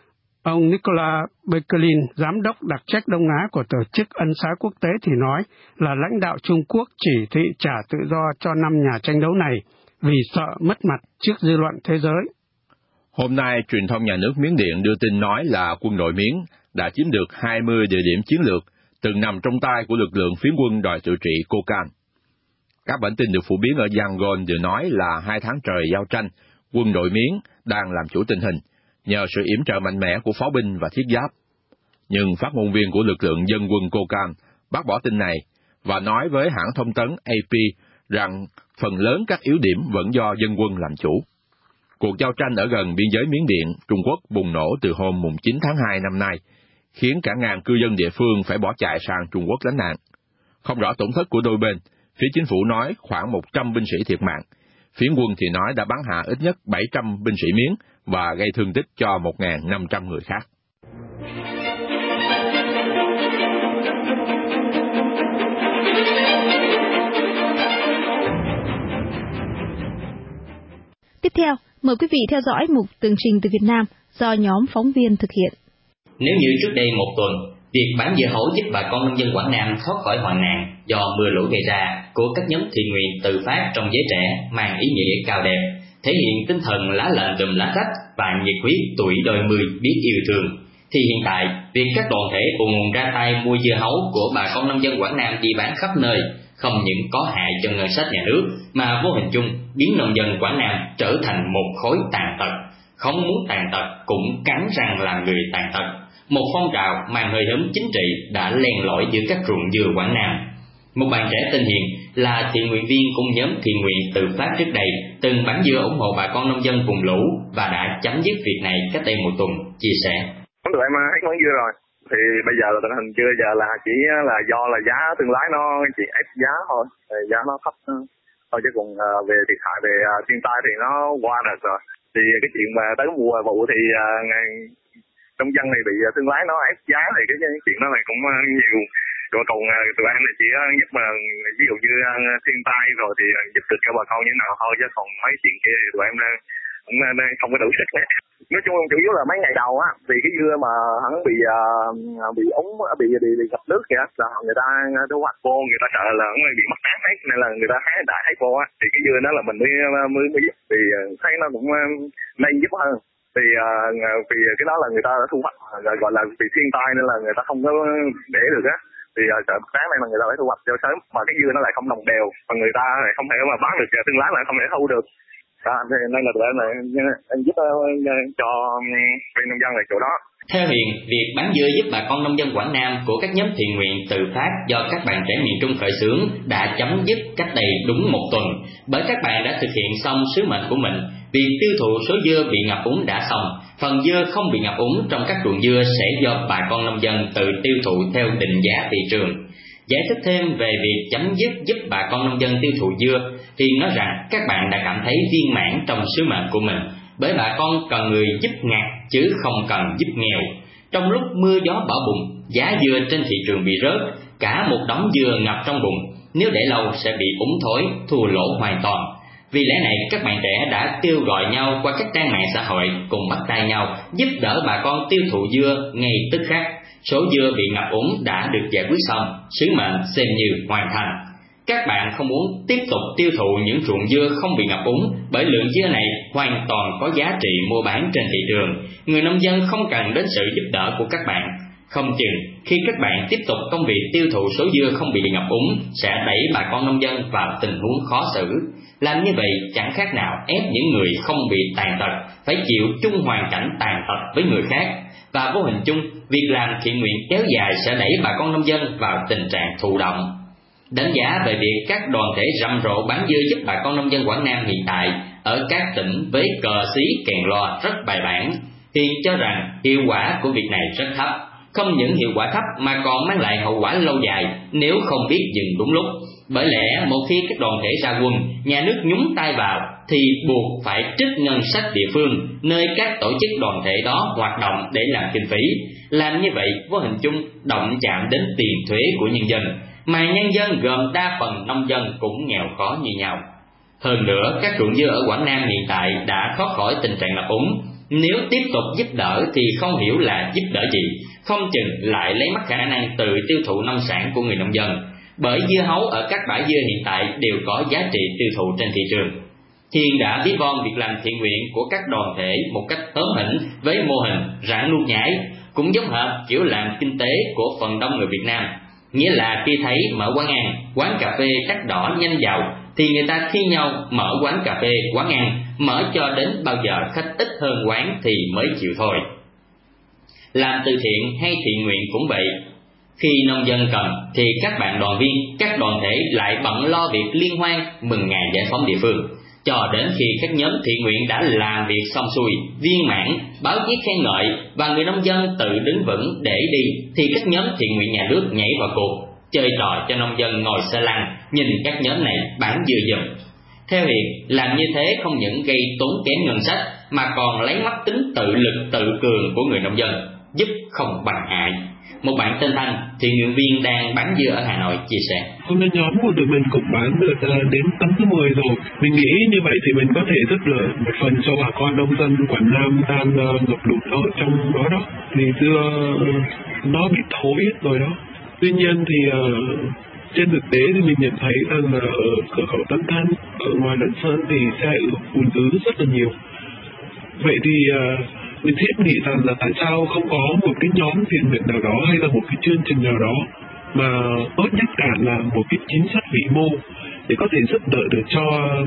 Ông Nicola Bekelin, giám đốc đặc trách Đông Á của Tổ chức Ân xá Quốc tế thì nói là lãnh đạo Trung Quốc chỉ thị trả tự do cho 5 nhà tranh đấu này vì sợ mất mặt trước dư luận thế giới. Hôm nay, truyền thông nhà nước Miến Điện đưa tin nói là quân đội Miến đã chiếm được 20 địa điểm chiến lược từng nằm trong tay của lực lượng phiến quân đòi tự trị Kokand. Các bản tin được phổ biến ở Yangon đều nói là 2 tháng trời giao tranh, quân đội Miến đang làm chủ tình hình, nhờ sự yểm trợ mạnh mẽ của pháo binh và thiết giáp. Nhưng phát ngôn viên của lực lượng dân quân Kokand bác bỏ tin này và nói với hãng thông tấn AP rằng phần lớn các yếu điểm vẫn do dân quân làm chủ. Cuộc giao tranh ở gần biên giới Miến Điện, Trung Quốc bùng nổ từ hôm 9 tháng 2 năm nay, khiến cả ngàn cư dân địa phương phải bỏ chạy sang Trung Quốc lánh nạn. Không rõ tổn thất của đôi bên, phía chính phủ nói khoảng 100 binh sĩ thiệt mạng, phiến quân thì nói đã bắn hạ ít nhất 700 binh sĩ Miến và gây thương tích cho 1.500 người khác. Tiếp theo, mời quý vị theo dõi mục tường trình từ Việt Nam do nhóm phóng viên thực hiện. Nếu như trước đây một tuần, việc bán dưa hấu giúp bà con nông dân Quảng Nam thoát khỏi hoạn nạn do mưa lũ gây ra của các nhóm thiện nguyện tự phát trong giới trẻ mang ý nghĩa cao đẹp, thể hiện tinh thần lá lành đùm lá rách và nhiệt huyết tuổi đôi mươi biết yêu thương, thì hiện tại việc các đoàn thể ùn ùn ra tay mua dưa hấu của bà con nông dân Quảng Nam đi bán khắp nơi không những có hại cho ngân sách nhà nước mà vô hình chung biến nông dân Quảng Nam trở thành một khối tàn tật, không muốn tàn tật cũng cắn răng làm người tàn tật. Một phong trào mang hơi hướng chính trị đã len lỏi giữa các ruộng dưa Quảng Nam. Một bạn trẻ tên Hiền là thiện nguyện viên cùng nhóm thiện nguyện tự phát trước đây từng bán dưa ủng hộ bà con nông dân vùng lũ và đã chấm dứt việc này cách đây một tuần, chia sẻ. Tụi em hết bán dưa rồi, thì bây giờ là tình hình chưa giờ là chỉ là do là giá thương lái nó chỉ ép giá thôi, giá nó thấp thôi, chứ còn về thiệt hại về thiên tai thì nó qua rồi. Thì cái chuyện mà tới mùa vụ thì nông dân này bị thương lái nó ép giá thì cái chuyện đó này cũng nhiều. Rồi còn tụi em này chỉ giúp mà ví dụ như thiên tai rồi thì giúp được cho bà con như nào thôi, chứ còn mấy chuyện kia thì tụi em cũng không có đủ sức. Nói chung chủ yếu là mấy ngày đầu á thì cái dưa mà hắn bị úng bị ngập nước kìa, là người ta thu hoạch vô, người ta sợ là hắn bị mất cát hết, nên là người ta đã hái vô á, thì cái dưa đó là mình mới giúp, thì thấy nó cũng nên giúp hơn. Thì vì cái đó là người ta đã thu hoạch, gọi là vì thiên tai nên là người ta không có để được á, thì sợ cát này là người ta phải thu hoạch cho sớm, mà cái dưa nó lại không đồng đều, và người ta lại không thể mà bán được, thương lái lại không thể thu được. Nên là tụi em giúp cho nông dân ở chỗ đó. Theo Hiền, việc bán dưa giúp bà con nông dân Quảng Nam của các nhóm thiện nguyện tự phát do các bạn trẻ miền Trung khởi xướng đã chấm dứt cách đây đúng một tuần, bởi các bạn đã thực hiện xong sứ mệnh của mình. Việc tiêu thụ số dưa bị ngập úng đã xong, phần dưa không bị ngập úng trong các ruộng dưa sẽ do bà con nông dân tự tiêu thụ theo định giá thị trường. Giải thích thêm về việc chấm dứt giúp bà con nông dân tiêu thụ dưa, thì nói rằng các bạn đã cảm thấy viên mãn trong sứ mệnh của mình, bởi bà con cần người giúp ngặt chứ không cần giúp nghèo. Trong lúc mưa gió bão bùng, giá dưa trên thị trường bị rớt, cả một đống dưa ngập trong bùn, nếu để lâu sẽ bị úng thối, thua lỗ hoàn toàn. Vì lẽ này, các bạn trẻ đã kêu gọi nhau qua các trang mạng xã hội cùng bắt tay nhau giúp đỡ bà con tiêu thụ dưa ngay tức khắc. Số dưa bị ngập úng đã được giải quyết xong, sứ mệnh xem như hoàn thành. Các bạn không muốn tiếp tục tiêu thụ những ruộng dưa không bị ngập úng, bởi lượng dưa này hoàn toàn có giá trị mua bán trên thị trường. Người nông dân không cần đến sự giúp đỡ của các bạn. Không chừng khi các bạn tiếp tục công việc tiêu thụ số dưa không bị ngập úng sẽ đẩy bà con nông dân vào tình huống khó xử. Làm như vậy chẳng khác nào ép những người không bị tàn tật phải chịu chung hoàn cảnh tàn tật với người khác, và vô hình chung việc làm thiện nguyện kéo dài sẽ đẩy bà con nông dân vào tình trạng thụ động. Đánh giá về việc các đoàn thể rầm rộ bán dưa giúp bà con nông dân Quảng Nam hiện tại ở các tỉnh với cờ xí kèn loa rất bài bản, Hiền cho rằng hiệu quả của việc này rất thấp. Không những hiệu quả thấp mà còn mang lại hậu quả lâu dài nếu không biết dừng đúng lúc. Bởi lẽ một khi các đoàn thể ra quân, nhà nước nhúng tay vào thì buộc phải trích ngân sách địa phương nơi các tổ chức đoàn thể đó hoạt động để làm kinh phí. Làm như vậy vô hình chung động chạm đến tiền thuế của nhân dân, mà nhân dân gồm đa phần nông dân cũng nghèo khó như nhau. Hơn nữa, các ruộng dưa ở Quảng Nam hiện tại đã thoát khỏi tình trạng ngập úng. Nếu tiếp tục giúp đỡ thì không hiểu là giúp đỡ gì, không chừng lại lấy mất khả năng tự tiêu thụ nông sản của người nông dân. Bởi dưa hấu ở các bãi dưa hiện tại đều có giá trị tiêu thụ trên thị trường. Hiền đã ví von việc làm thiện nguyện của các đoàn thể một cách hớn hỉnh với mô hình rạng nuốt nhảy, cũng giống hợp kiểu làm kinh tế của phần đông người Việt Nam. Nghĩa là khi thấy mở quán ăn, quán cà phê đắt đỏ nhanh giàu, thì người ta thi nhau mở quán cà phê, quán ăn, mở cho đến bao giờ khách ít hơn quán thì mới chịu thôi. Làm từ thiện hay thiện nguyện cũng vậy. Khi nông dân cần thì các bạn đoàn viên, các đoàn thể lại bận lo việc liên hoan mừng ngày giải phóng địa phương. Cho đến khi các nhóm thiện nguyện đã làm việc xong xuôi, viên mãn, báo chí khen ngợi và người nông dân tự đứng vững để đi, thì các nhóm thiện nguyện nhà nước nhảy vào cuộc, chơi trò cho nông dân ngồi xe lăn, nhìn các nhóm này bán dưa dùm. Theo Hiền, làm như thế không những gây tốn kém ngân sách mà còn lấy mất tính tự lực tự cường của người nông dân, giúp không bằng hại. Một bạn tên Thanh, thiện nguyện viên đang bán dưa ở Hà Nội chia sẻ: Hôm nay nhóm của tụi mình cũng bán được đến 8-10 rồi. Mình nghĩ như vậy thì mình có thể giúp đỡ một phần cho bà con nông dân Quảng Nam đang ngập lụt ở trong đó. Thì dưa nó bị thối hết rồi đó. Tuy nhiên thì trên thực tế thì mình nhận thấy rằng là ở cửa khẩu Tân Thanh, ở ngoài Lạng Sơn thì xe ùn ứ rất là nhiều. Vậy thì mình thiết nghĩ rằng là tại sao không có một cái nhóm thiện nguyện nào đó hay là một cái chương trình nào đó mà tốt nhất cả là một cái chính sách vĩ mô để có thể giúp đỡ được cho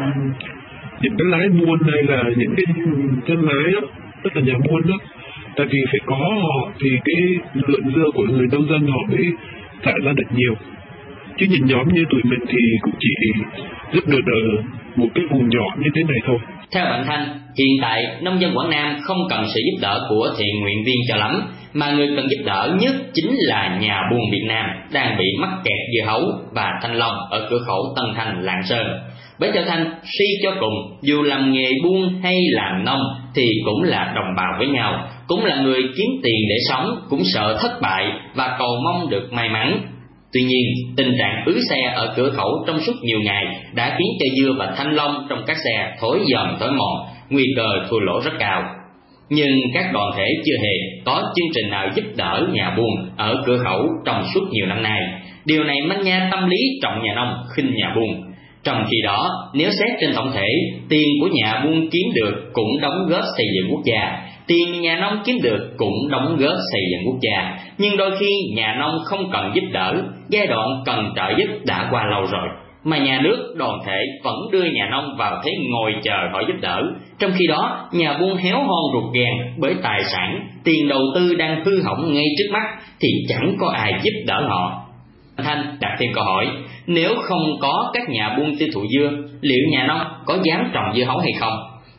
những cái lái buôn hay là những cái chân lái đó, tức là nhà buôn đó. Tại vì phải có họ thì cái lượng dưa của người nông dân họ mới thải ra được nhiều. Chứ những nhóm như tụi mình thì cũng chỉ giúp được ở một cái vùng nhỏ như thế này thôi. Theo bạn Thanh, hiện tại nông dân Quảng Nam không cần sự giúp đỡ của thiện nguyện viên cho lắm, mà người cần giúp đỡ nhất chính là nhà buôn Việt Nam đang bị mắc kẹt dưa hấu và thanh long ở cửa khẩu Tân Thanh, Lạng Sơn. Bởi theo Thanh, suy cho cùng, dù làm nghề buôn hay làm nông thì cũng là đồng bào với nhau, cũng là người kiếm tiền để sống, cũng sợ thất bại và cầu mong được may mắn. Tuy nhiên, tình trạng ứ xe ở cửa khẩu trong suốt nhiều ngày đã khiến cho dưa và thanh long trong các xe thối dần thối mòn, nguy cơ thua lỗ rất cao. Nhưng các đoàn thể chưa hề có chương trình nào giúp đỡ nhà buôn ở cửa khẩu trong suốt nhiều năm nay. Điều này manh nha tâm lý trọng nhà nông, khinh nhà buôn. Trong khi đó, nếu xét trên tổng thể, tiền của nhà buôn kiếm được cũng đóng góp xây dựng quốc gia, tiền nhà nông kiếm được cũng đóng góp xây dựng quốc gia. Nhưng đôi khi nhà nông không cần giúp đỡ, giai đoạn cần trợ giúp đã qua lâu rồi, mà nhà nước, đoàn thể vẫn đưa nhà nông vào thế ngồi chờ họ giúp đỡ. Trong khi đó, nhà buôn héo hon ruột gan bởi tài sản, tiền đầu tư đang hư hỏng ngay trước mắt thì chẳng có ai giúp đỡ họ. Thanh đặt thêm câu hỏi, nếu không có các nhà buôn tiêu thụ dưa, liệu nhà nông có dám trồng dưa hấu hay không?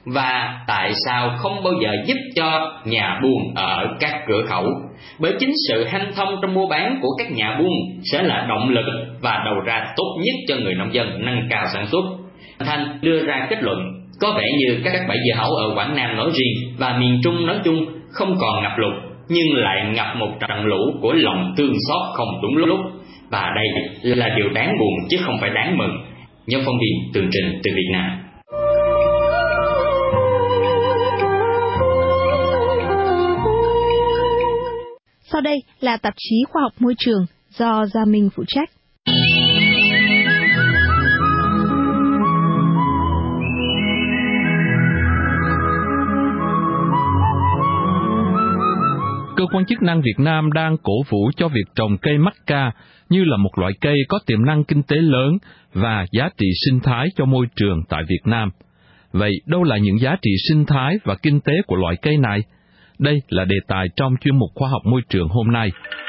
Và tại sao không bao giờ giúp cho nhà buôn ở các cửa khẩu? Bởi chính sự hanh thông trong mua bán của các nhà buôn sẽ là động lực và đầu ra tốt nhất cho người nông dân nâng cao sản xuất. Thanh đưa ra kết luận, có vẻ như các bãi dưa hấu ở Quảng Nam nói riêng và miền Trung nói chung không còn ngập lụt, nhưng lại ngập một trận lũ của lòng thương xót không đúng lúc. Và đây là điều đáng buồn chứ không phải đáng mừng. Nhóm phóng viên tường trình từ Việt Nam. Sau đây là tạp chí Khoa học Môi trường do Gia Minh phụ trách. Cơ quan chức năng Việt Nam đang cổ vũ cho việc trồng cây mắc ca như là một loại cây có tiềm năng kinh tế lớn và giá trị sinh thái cho môi trường tại Việt Nam. Vậy đâu là những giá trị sinh thái và kinh tế của loại cây này? Đây là đề tài trong chuyên mục Khoa học Môi trường hôm nay.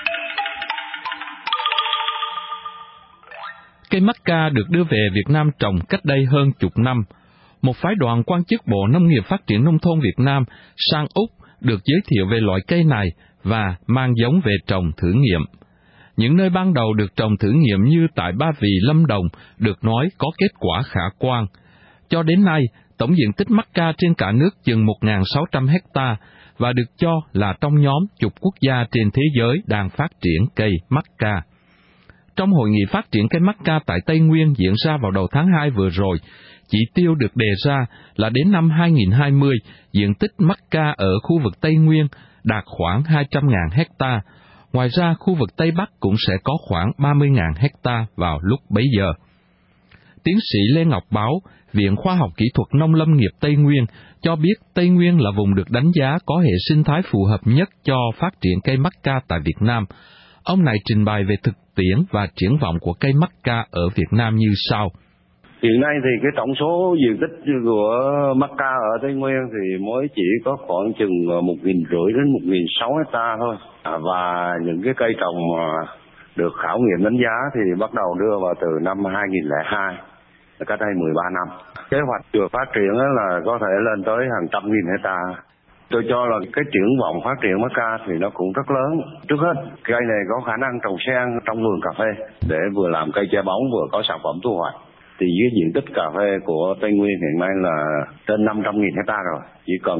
Cây mắc ca được đưa về Việt Nam trồng cách đây hơn chục năm. Một phái đoàn quan chức Bộ Nông nghiệp Phát triển Nông thôn Việt Nam sang Úc được giới thiệu về loại cây này và mang giống về trồng thử nghiệm. Những nơi ban đầu được trồng thử nghiệm như tại Ba Vì, Lâm Đồng được nói có kết quả khả quan. Cho đến nay, tổng diện tích mắc ca trên cả nước chừng 1.600 hecta và được cho là trong nhóm chục quốc gia trên thế giới đang phát triển cây mắc ca. Trong hội nghị phát triển cây mắc ca tại Tây Nguyên diễn ra vào đầu tháng 2 vừa rồi, chỉ tiêu được đề ra là đến năm 2020, diện tích mắc ca ở khu vực Tây Nguyên đạt khoảng 200.000 hecta. Ngoài ra, khu vực Tây Bắc cũng sẽ có khoảng 30.000 hecta vào lúc bấy giờ. Tiến sĩ Lê Ngọc Báo, Viện Khoa học Kỹ thuật Nông lâm nghiệp Tây Nguyên, cho biết Tây Nguyên là vùng được đánh giá có hệ sinh thái phù hợp nhất cho phát triển cây mắc ca tại Việt Nam. Ông này trình bày về thực tiễn và triển vọng của cây mắc ca ở Việt Nam như sau. Hiện nay thì cái tổng số diện tích của mắc ca ở Tây Nguyên thì mới chỉ có khoảng chừng 1.500 đến 1.600 hecta thôi. Và những cái cây trồng được khảo nghiệm đánh giá thì bắt đầu đưa vào từ năm 2002, cách đây 13 năm. Kế hoạch vừa phát triển là có thể lên tới hàng trăm nghìn hecta. Tôi cho là cái triển vọng phát triển mắc ca thì nó cũng rất lớn. Trước hết, cây này có khả năng trồng xen trong vườn cà phê để vừa làm cây che bóng vừa có sản phẩm thu hoạch. Thì với diện tích cà phê của Tây Nguyên hiện nay là trên 500.000 hecta rồi. Chỉ cần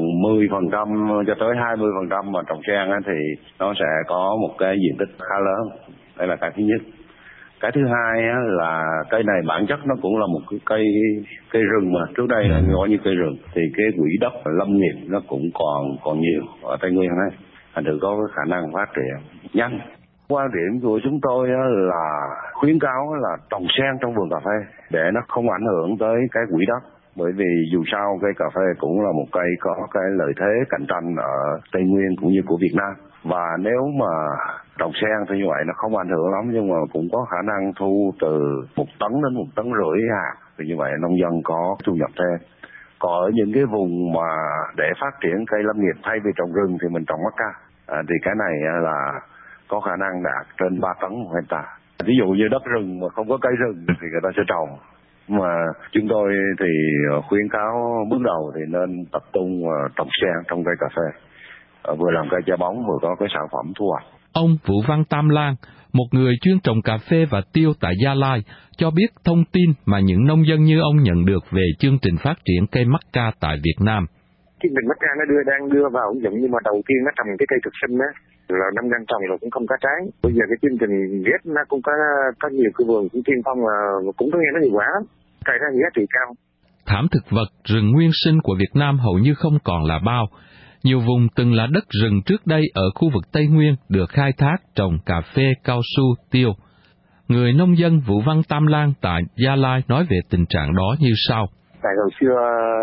10% cho tới 20% mà trồng xen thì nó sẽ có một cái diện tích khá lớn. Đây là cái thứ nhất. Cái thứ hai là cây này bản chất nó cũng là một cái cây rừng mà trước đây là gọi như cây rừng, thì cái quỹ đất lâm nghiệp nó cũng còn nhiều ở Tây Nguyên đấy, thành thử có cái khả năng phát triển nhanh. Quan điểm của chúng tôi là khuyến cáo là trồng xen trong vườn cà phê để nó không ảnh hưởng tới cái quỹ đất, bởi vì dù sao cây cà phê cũng là một cây có cái lợi thế cạnh tranh ở Tây Nguyên cũng như của Việt Nam. Và nếu mà trồng xen thì như vậy nó không ảnh hưởng lắm, nhưng mà cũng có khả năng thu từ 1 tấn đến 1,5 tấn hạt, thì như vậy nông dân có thu nhập thêm. Còn ở những cái vùng mà để phát triển cây lâm nghiệp thay vì trồng rừng thì mình trồng mắc ca, thì cái này là có khả năng đạt trên 3 tấn một hecta. Ví dụ như đất rừng mà không có cây rừng thì người ta sẽ trồng. Mà chúng tôi thì khuyến cáo bước đầu thì nên tập trung trồng xen trong cây cà phê, vừa làm cây che bóng vừa có cái sản phẩm thu hoạch. Ông Vũ Văn Tam Lan, một người chuyên trồng cà phê và tiêu tại Gia Lai, cho biết thông tin mà những nông dân như ông nhận được về chương trình phát triển cây mắc ca tại Việt Nam. Chương trình mắc ca nó đang đưa vào ứng dụng, nhưng mà đầu tiên nó trồng cái cây thực sinh á, là 5 năm trồng rồi cũng không có trái. Bây giờ cái chương trình ghép nó cũng có nhiều cái vườn cũng tiên phong là cũng có nghe nó hiệu quả lắm, cây ra giá trị cao. Thảm thực vật rừng nguyên sinh của Việt Nam hầu như không còn là bao. Nhiều vùng từng là đất rừng trước đây ở khu vực Tây Nguyên được khai thác trồng cà phê, cao su, tiêu. Người nông dân Vũ Văn Tam Lan tại Gia Lai nói về tình trạng đó như sau. Tại hồi xưa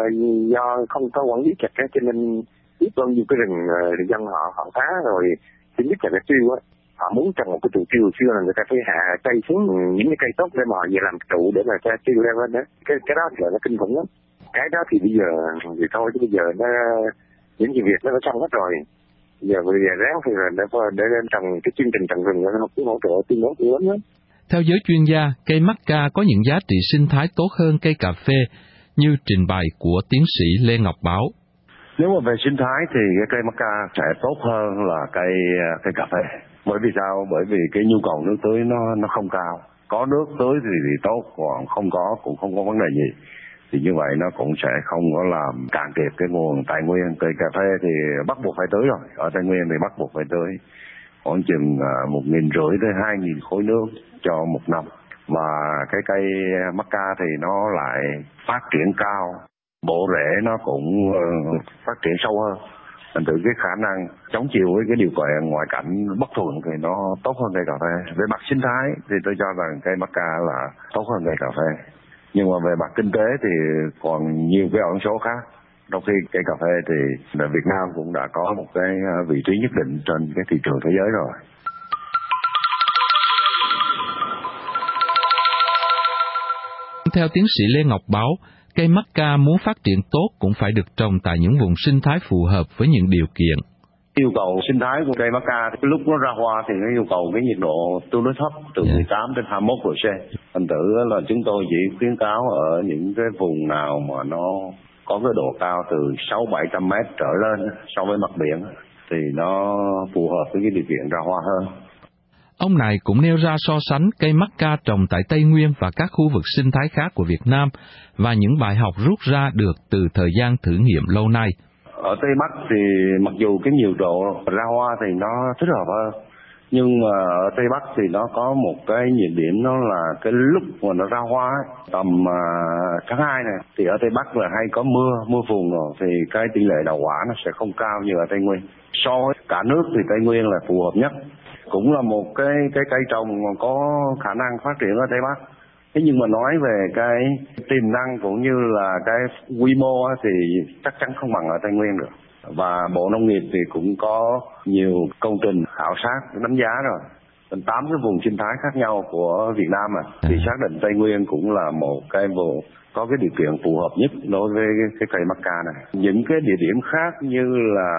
do không có quản lý chặt cho nên biết bao nhiêu cái rừng dân họ phá rồi, chỉ biết là cái tiêu á, họ muốn trồng một cái trụ tiêu xưa là người ta phải hạ cây xuống những cái cây tốt để mà về làm trụ để mà cho tiêu leo lên đó. Cái đó thì nó kinh khủng lắm. Cái đó thì bây giờ thì thôi, chứ bây giờ nó những việc nó đã xong hết rồi. Giờ ráng thì là để lên trồng cái chương trình trồng rừng nó cũng hỗ trợ tương đối lớn lắm. Theo giới chuyên gia, cây mắc ca có những giá trị sinh thái tốt hơn cây cà phê, như trình bày của tiến sĩ Lê Ngọc Báo. Nếu mà về sinh thái thì cái cây mắc ca sẽ tốt hơn là cây cà phê. Bởi vì sao? Bởi vì cái nhu cầu nước tưới nó không cao. Có nước tưới thì tốt, còn không có cũng không có vấn đề gì. Thì như vậy nó cũng sẽ không có làm cạn kiệt cái nguồn tài nguyên. Cây cà phê thì bắt buộc phải tưới rồi. Ở Tây Nguyên thì bắt buộc phải tưới khoảng chừng 1.500 tới 2.000 khối nước cho một năm. Và cái cây mắc ca thì nó lại phát triển cao, bộ rễ nó cũng phát triển sâu hơn. Thành thử cái khả năng chống chịu với cái điều kiện ngoại cảnh bất thuận thì nó tốt hơn cây cà phê. Về mặt sinh thái thì tôi cho rằng cây mắc ca là tốt hơn cây cà phê. Nhưng mà về mặt kinh tế thì còn nhiều cái ẩn số khác. Trong khi cây cà phê thì Việt Nam cũng đã có một cái vị trí nhất định trên cái thị trường thế giới rồi. Theo tiến sĩ Lê Ngọc Báo, cây mắc ca muốn phát triển tốt cũng phải được trồng tại những vùng sinh thái phù hợp với những điều kiện. Yêu cầu sinh thái của cây mắc ca lúc nó ra hoa thì nó yêu cầu cái nhiệt độ tương đối thấp, từ 18 đến 21 độ C. Thành thử là chúng tôi chỉ khuyến cáo ở những cái vùng nào mà nó có cái độ cao từ 600-700 mét trở lên so với mặt biển thì nó phù hợp với cái điều kiện ra hoa hơn. Ông này cũng nêu ra so sánh cây mắc ca trồng tại Tây Nguyên và các khu vực sinh thái khác của Việt Nam và những bài học rút ra được từ thời gian thử nghiệm lâu nay. Ở Tây Bắc thì mặc dù cái nhiệt độ ra hoa thì nó thích hợp hơn, Nhưng mà ở Tây Bắc thì nó có một cái nhược điểm, đó là cái lúc mà nó ra hoa tầm tháng 2 này thì ở Tây Bắc là hay có mưa phùn rồi, thì cái tỷ lệ đậu quả nó sẽ không cao như ở Tây Nguyên. So với cả nước thì Tây Nguyên là phù hợp nhất, cũng là một cái cây trồng có khả năng phát triển ở Tây Bắc. Thế nhưng mà nói về cái tiềm năng cũng như là cái quy mô thì chắc chắn không bằng ở Tây Nguyên được. Và Bộ Nông nghiệp thì cũng có nhiều công trình khảo sát đánh giá rồi, 8 cái vùng sinh thái khác nhau của Việt Nam thì xác định Tây Nguyên cũng là một cái vùng có cái điều kiện phù hợp nhất đối với cái cây mắc ca này. Những cái địa điểm khác như là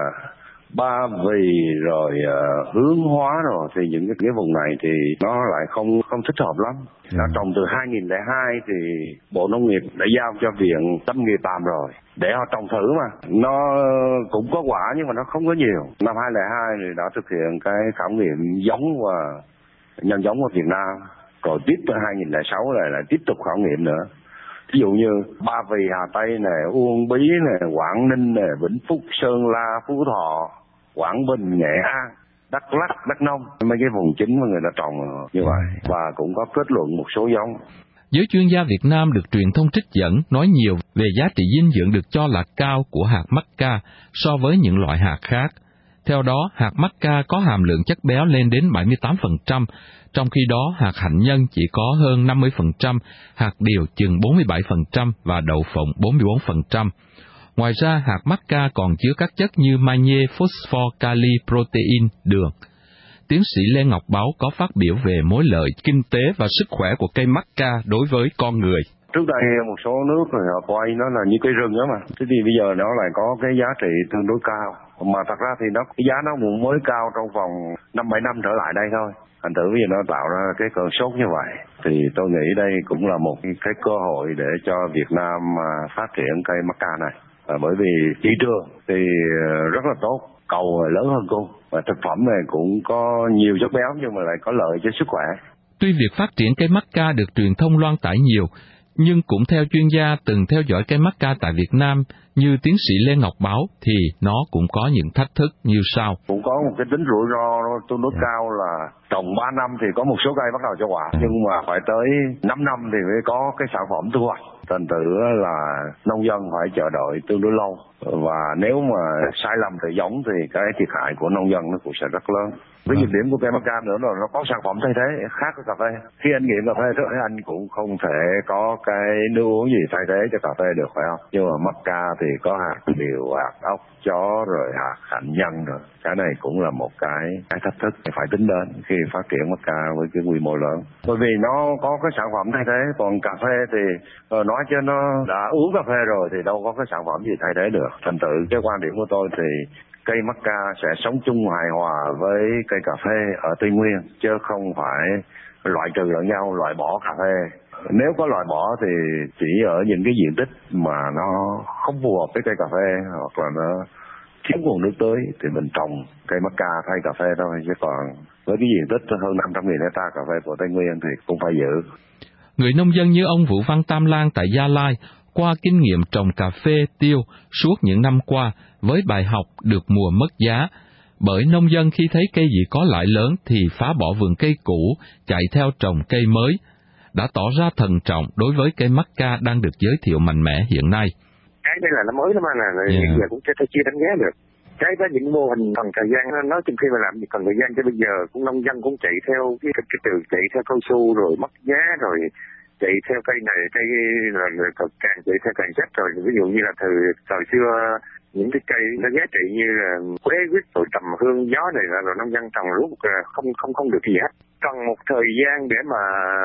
Ba Vì rồi Hướng Hóa rồi thì những cái vùng này thì nó lại không thích hợp lắm. Đã trồng từ 2002 thì Bộ Nông nghiệp đã giao cho Viện Lâm nghiệp làm rồi để họ trồng thử mà. Nó cũng có quả nhưng mà nó không có nhiều. Năm 2002 thì đã thực hiện cái khảo nghiệm giống và nhân giống ở Việt Nam. Rồi tiếp tới 2006 lại tiếp tục khảo nghiệm nữa. Ví dụ như Ba Vì, Hà Tây này, Uông Bí này, Quảng Ninh này, Vĩnh Phúc, Sơn La, Phú Thọ, Quảng Bình, Nghệ An, Đắk Lắk, Đắk Nông, mấy cái vùng chính mà người ta trồng như vậy, và cũng có kết luận một số giống. Giới chuyên gia Việt Nam được truyền thông trích dẫn nói nhiều về giá trị dinh dưỡng được cho là cao của hạt mắc ca so với những loại hạt khác. Theo đó, hạt mắc ca có hàm lượng chất béo lên đến 78%, trong khi đó hạt hạnh nhân chỉ có hơn 50%, hạt điều chừng 47% và đậu phộng 44%. Ngoài ra, hạt mắc ca còn chứa các chất như magie, phosphor, kali, protein, đường. Tiến sĩ Lê Ngọc Báu có phát biểu về mối lợi kinh tế và sức khỏe của cây mắc ca đối với con người. Trước đây một số nước rồi họ coi nó là như cây rừng đó mà. Thế thì bây giờ nó lại có cái giá trị tương đối cao. Mà thật ra thì cái giá nó cũng mới cao trong vòng 5-7 năm trở lại đây thôi. Thành thử bây giờ nó tạo ra cái cơn sốt như vậy. Thì tôi nghĩ đây cũng là một cái cơ hội để cho Việt Nam phát triển cây mắc ca này. Bởi vì thị trường thì rất là tốt, cầu lớn hơn cung. Và thực phẩm này cũng có nhiều chất béo nhưng mà lại có lợi cho sức khỏe. Tuy việc phát triển cây mắc ca được truyền thông loan tải nhiều, nhưng cũng theo chuyên gia từng theo dõi cây mắc ca tại Việt Nam như tiến sĩ Lê Ngọc Báu thì nó cũng có những thách thức như sau. Cũng có một cái tính rủi ro tương đối cao là trồng 3 năm thì có một số cây bắt đầu cho quả, nhưng mà phải tới 5 năm thì mới có cái sản phẩm thu hoạch. Thành thử là nông dân phải chờ đợi tương đối lâu, và nếu mà sai lầm về giống thì cái thiệt hại của nông dân nó cũng sẽ rất lớn. Với nhược điểm của cây mắc ca nữa là nó có sản phẩm thay thế khác với cà phê. Khi anh nghiện cà phê rồi anh cũng không thể có cái nước uống gì thay thế cho cà phê được, phải không? Nhưng mà mắc ca thì có hạt điều, hạt ốc chó rồi hạt hạnh nhân rồi. Cái này cũng là một cái thách thức phải tính đến khi phát triển mắc ca với cái quy mô lớn. Bởi vì nó có cái sản phẩm thay thế, còn cà phê thì nói chứ nó đã uống cà phê rồi thì đâu có cái sản phẩm gì thay thế được. Thành thử cái quan điểm của tôi thì cây mắc ca sẽ sống chung hài hòa với cây cà phê ở Tây Nguyên, chứ không phải loại trừ lẫn nhau, loại bỏ cà phê. Nếu có loại bỏ thì chỉ ở những cái diện tích mà nó không phù hợp với cây cà phê hoặc là nó thiếu nguồn nước tưới thì mình trồng cây mắc ca thay cà phê thôi, chứ còn với cái diện tích hơn 500.000 hectare cà phê của Tây Nguyên thì cũng phải giữ. Người nông dân như ông Vũ Văn Tam Lan tại Gia Lai, qua kinh nghiệm trồng cà phê, tiêu suốt những năm qua, với bài học được mùa mất giá, bởi nông dân khi thấy cây gì có lãi lớn thì phá bỏ vườn cây cũ, chạy theo trồng cây mới, đã tỏ ra thận trọng đối với cây mắc ca đang được giới thiệu mạnh mẽ hiện nay. Cái đây là nó mới lắm anh à, giờ cũng chưa đánh giá được. Cái đó những mô hình cần thời gian, nói chung khi mà làm gì cần thời gian, cho bây giờ cũng nông dân cũng chạy theo cái từ chạy theo cao su rồi mất giá rồi chạy theo cây này cây rồi càng chạy theo càng chết rồi. Ví dụ như là từ thời xưa những cái cây nó giá trị như là quế quýt rồi trầm hương gió này là rồi nông dân trồng lúc không được gì hết. Cần một thời gian để mà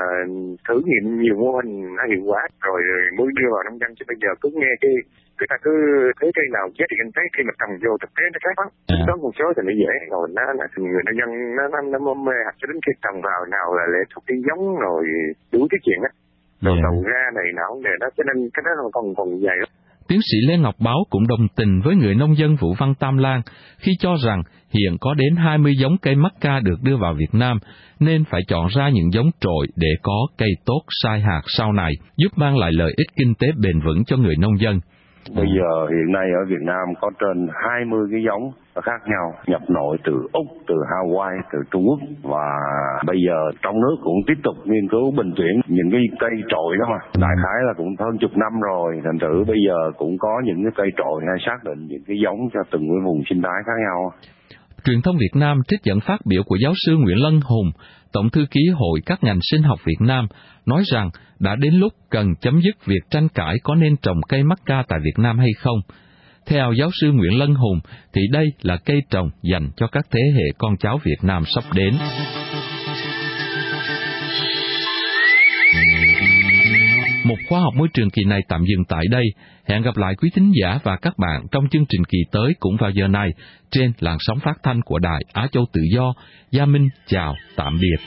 thử nghiệm nhiều mô hình nó hiệu quả rồi mới đưa vào nông dân, chứ bây giờ cứ nghe cái người ta cứ thấy cây nào giá trị kinh tế khi mà trồng vô thực tế nó khác lắm. Có một số thì nó dễ rồi nó người nông dân nó mê hoặc cho đến khi trồng vào nào là lệ thuộc cái giống rồi đủ cái chuyện á. Rồi đầu ra này nào vấn đề đó, cho nên cái đó còn dài lắm. Tiến sĩ Lê Ngọc Báu cũng đồng tình với người nông dân Vũ Văn Tam Lan khi cho rằng hiện có đến 20 giống cây mắc ca được đưa vào Việt Nam, nên phải chọn ra những giống trội để có cây tốt sai hạt sau này, giúp mang lại lợi ích kinh tế bền vững cho người nông dân. Bây giờ hiện nay ở Việt Nam có trên 20 cái giống khác nhau, nhập nội từ Úc, từ Hawaii, từ Trung Quốc, và bây giờ trong nước cũng tiếp tục nghiên cứu bình tuyển những cái cây trội đó mà. Đại khái là cũng hơn chục năm rồi, thành thử bây giờ cũng có những cái cây trội hay xác định những cái giống cho từng cái vùng sinh thái khác nhau. Truyền thông Việt Nam trích dẫn phát biểu của giáo sư Nguyễn Lân Hùng, Tổng thư ký Hội các ngành sinh học Việt Nam, nói rằng đã đến lúc cần chấm dứt việc tranh cãi có nên trồng cây mắc ca tại Việt Nam hay không. Theo giáo sư Nguyễn Lân Hùng, thì đây là cây trồng dành cho các thế hệ con cháu Việt Nam sắp đến. Một khóa học môi trường kỳ này tạm dừng tại đây. Hẹn gặp lại quý thính giả và các bạn trong chương trình kỳ tới cũng vào giờ này trên làn sóng phát thanh của Đài Á Châu Tự Do. Gia Minh chào, tạm biệt.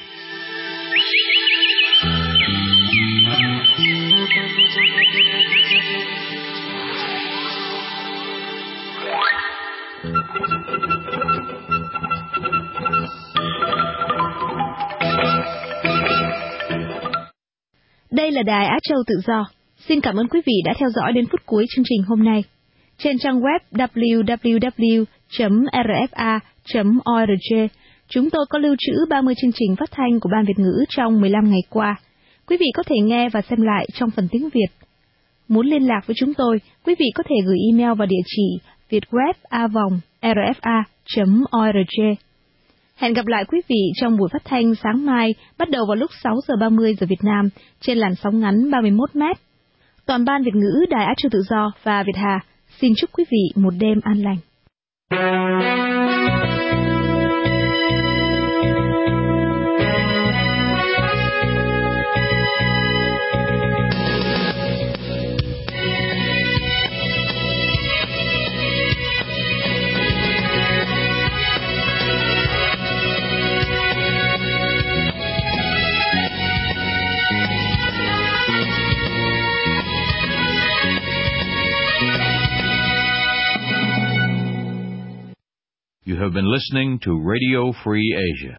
Đây là Đài Á Châu Tự Do. Xin cảm ơn quý vị đã theo dõi đến phút cuối chương trình hôm nay. Trên trang web www.rfa.org, chúng tôi có lưu trữ 30 chương trình phát thanh của Ban Việt ngữ trong 15 ngày qua. Quý vị có thể nghe và xem lại trong phần tiếng Việt. Muốn liên lạc với chúng tôi, quý vị có thể gửi email vào địa chỉ vietweb@rfa.org. Hẹn gặp lại quý vị trong buổi phát thanh sáng mai bắt đầu vào lúc 6 giờ 30 giờ Việt Nam trên làn sóng ngắn 31 mét. Toàn ban Việt ngữ Đài Á Châu Tự Do và Việt Hà xin chúc quý vị một đêm an lành. You have been listening to Radio Free Asia.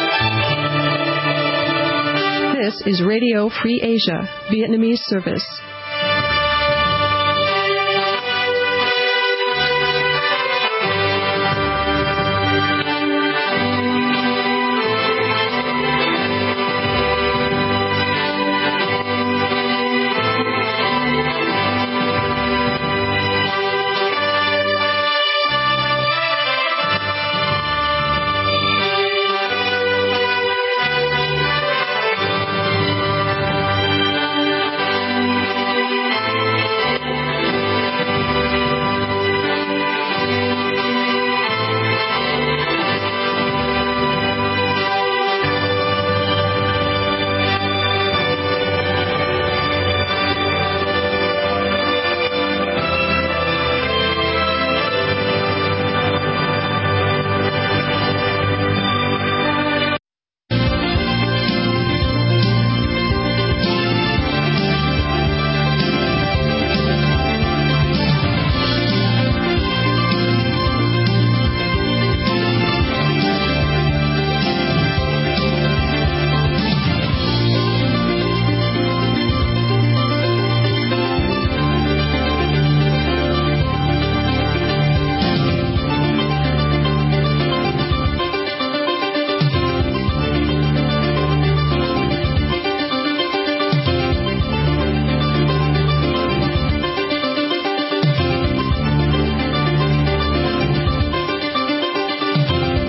This is Radio Free Asia, Vietnamese service.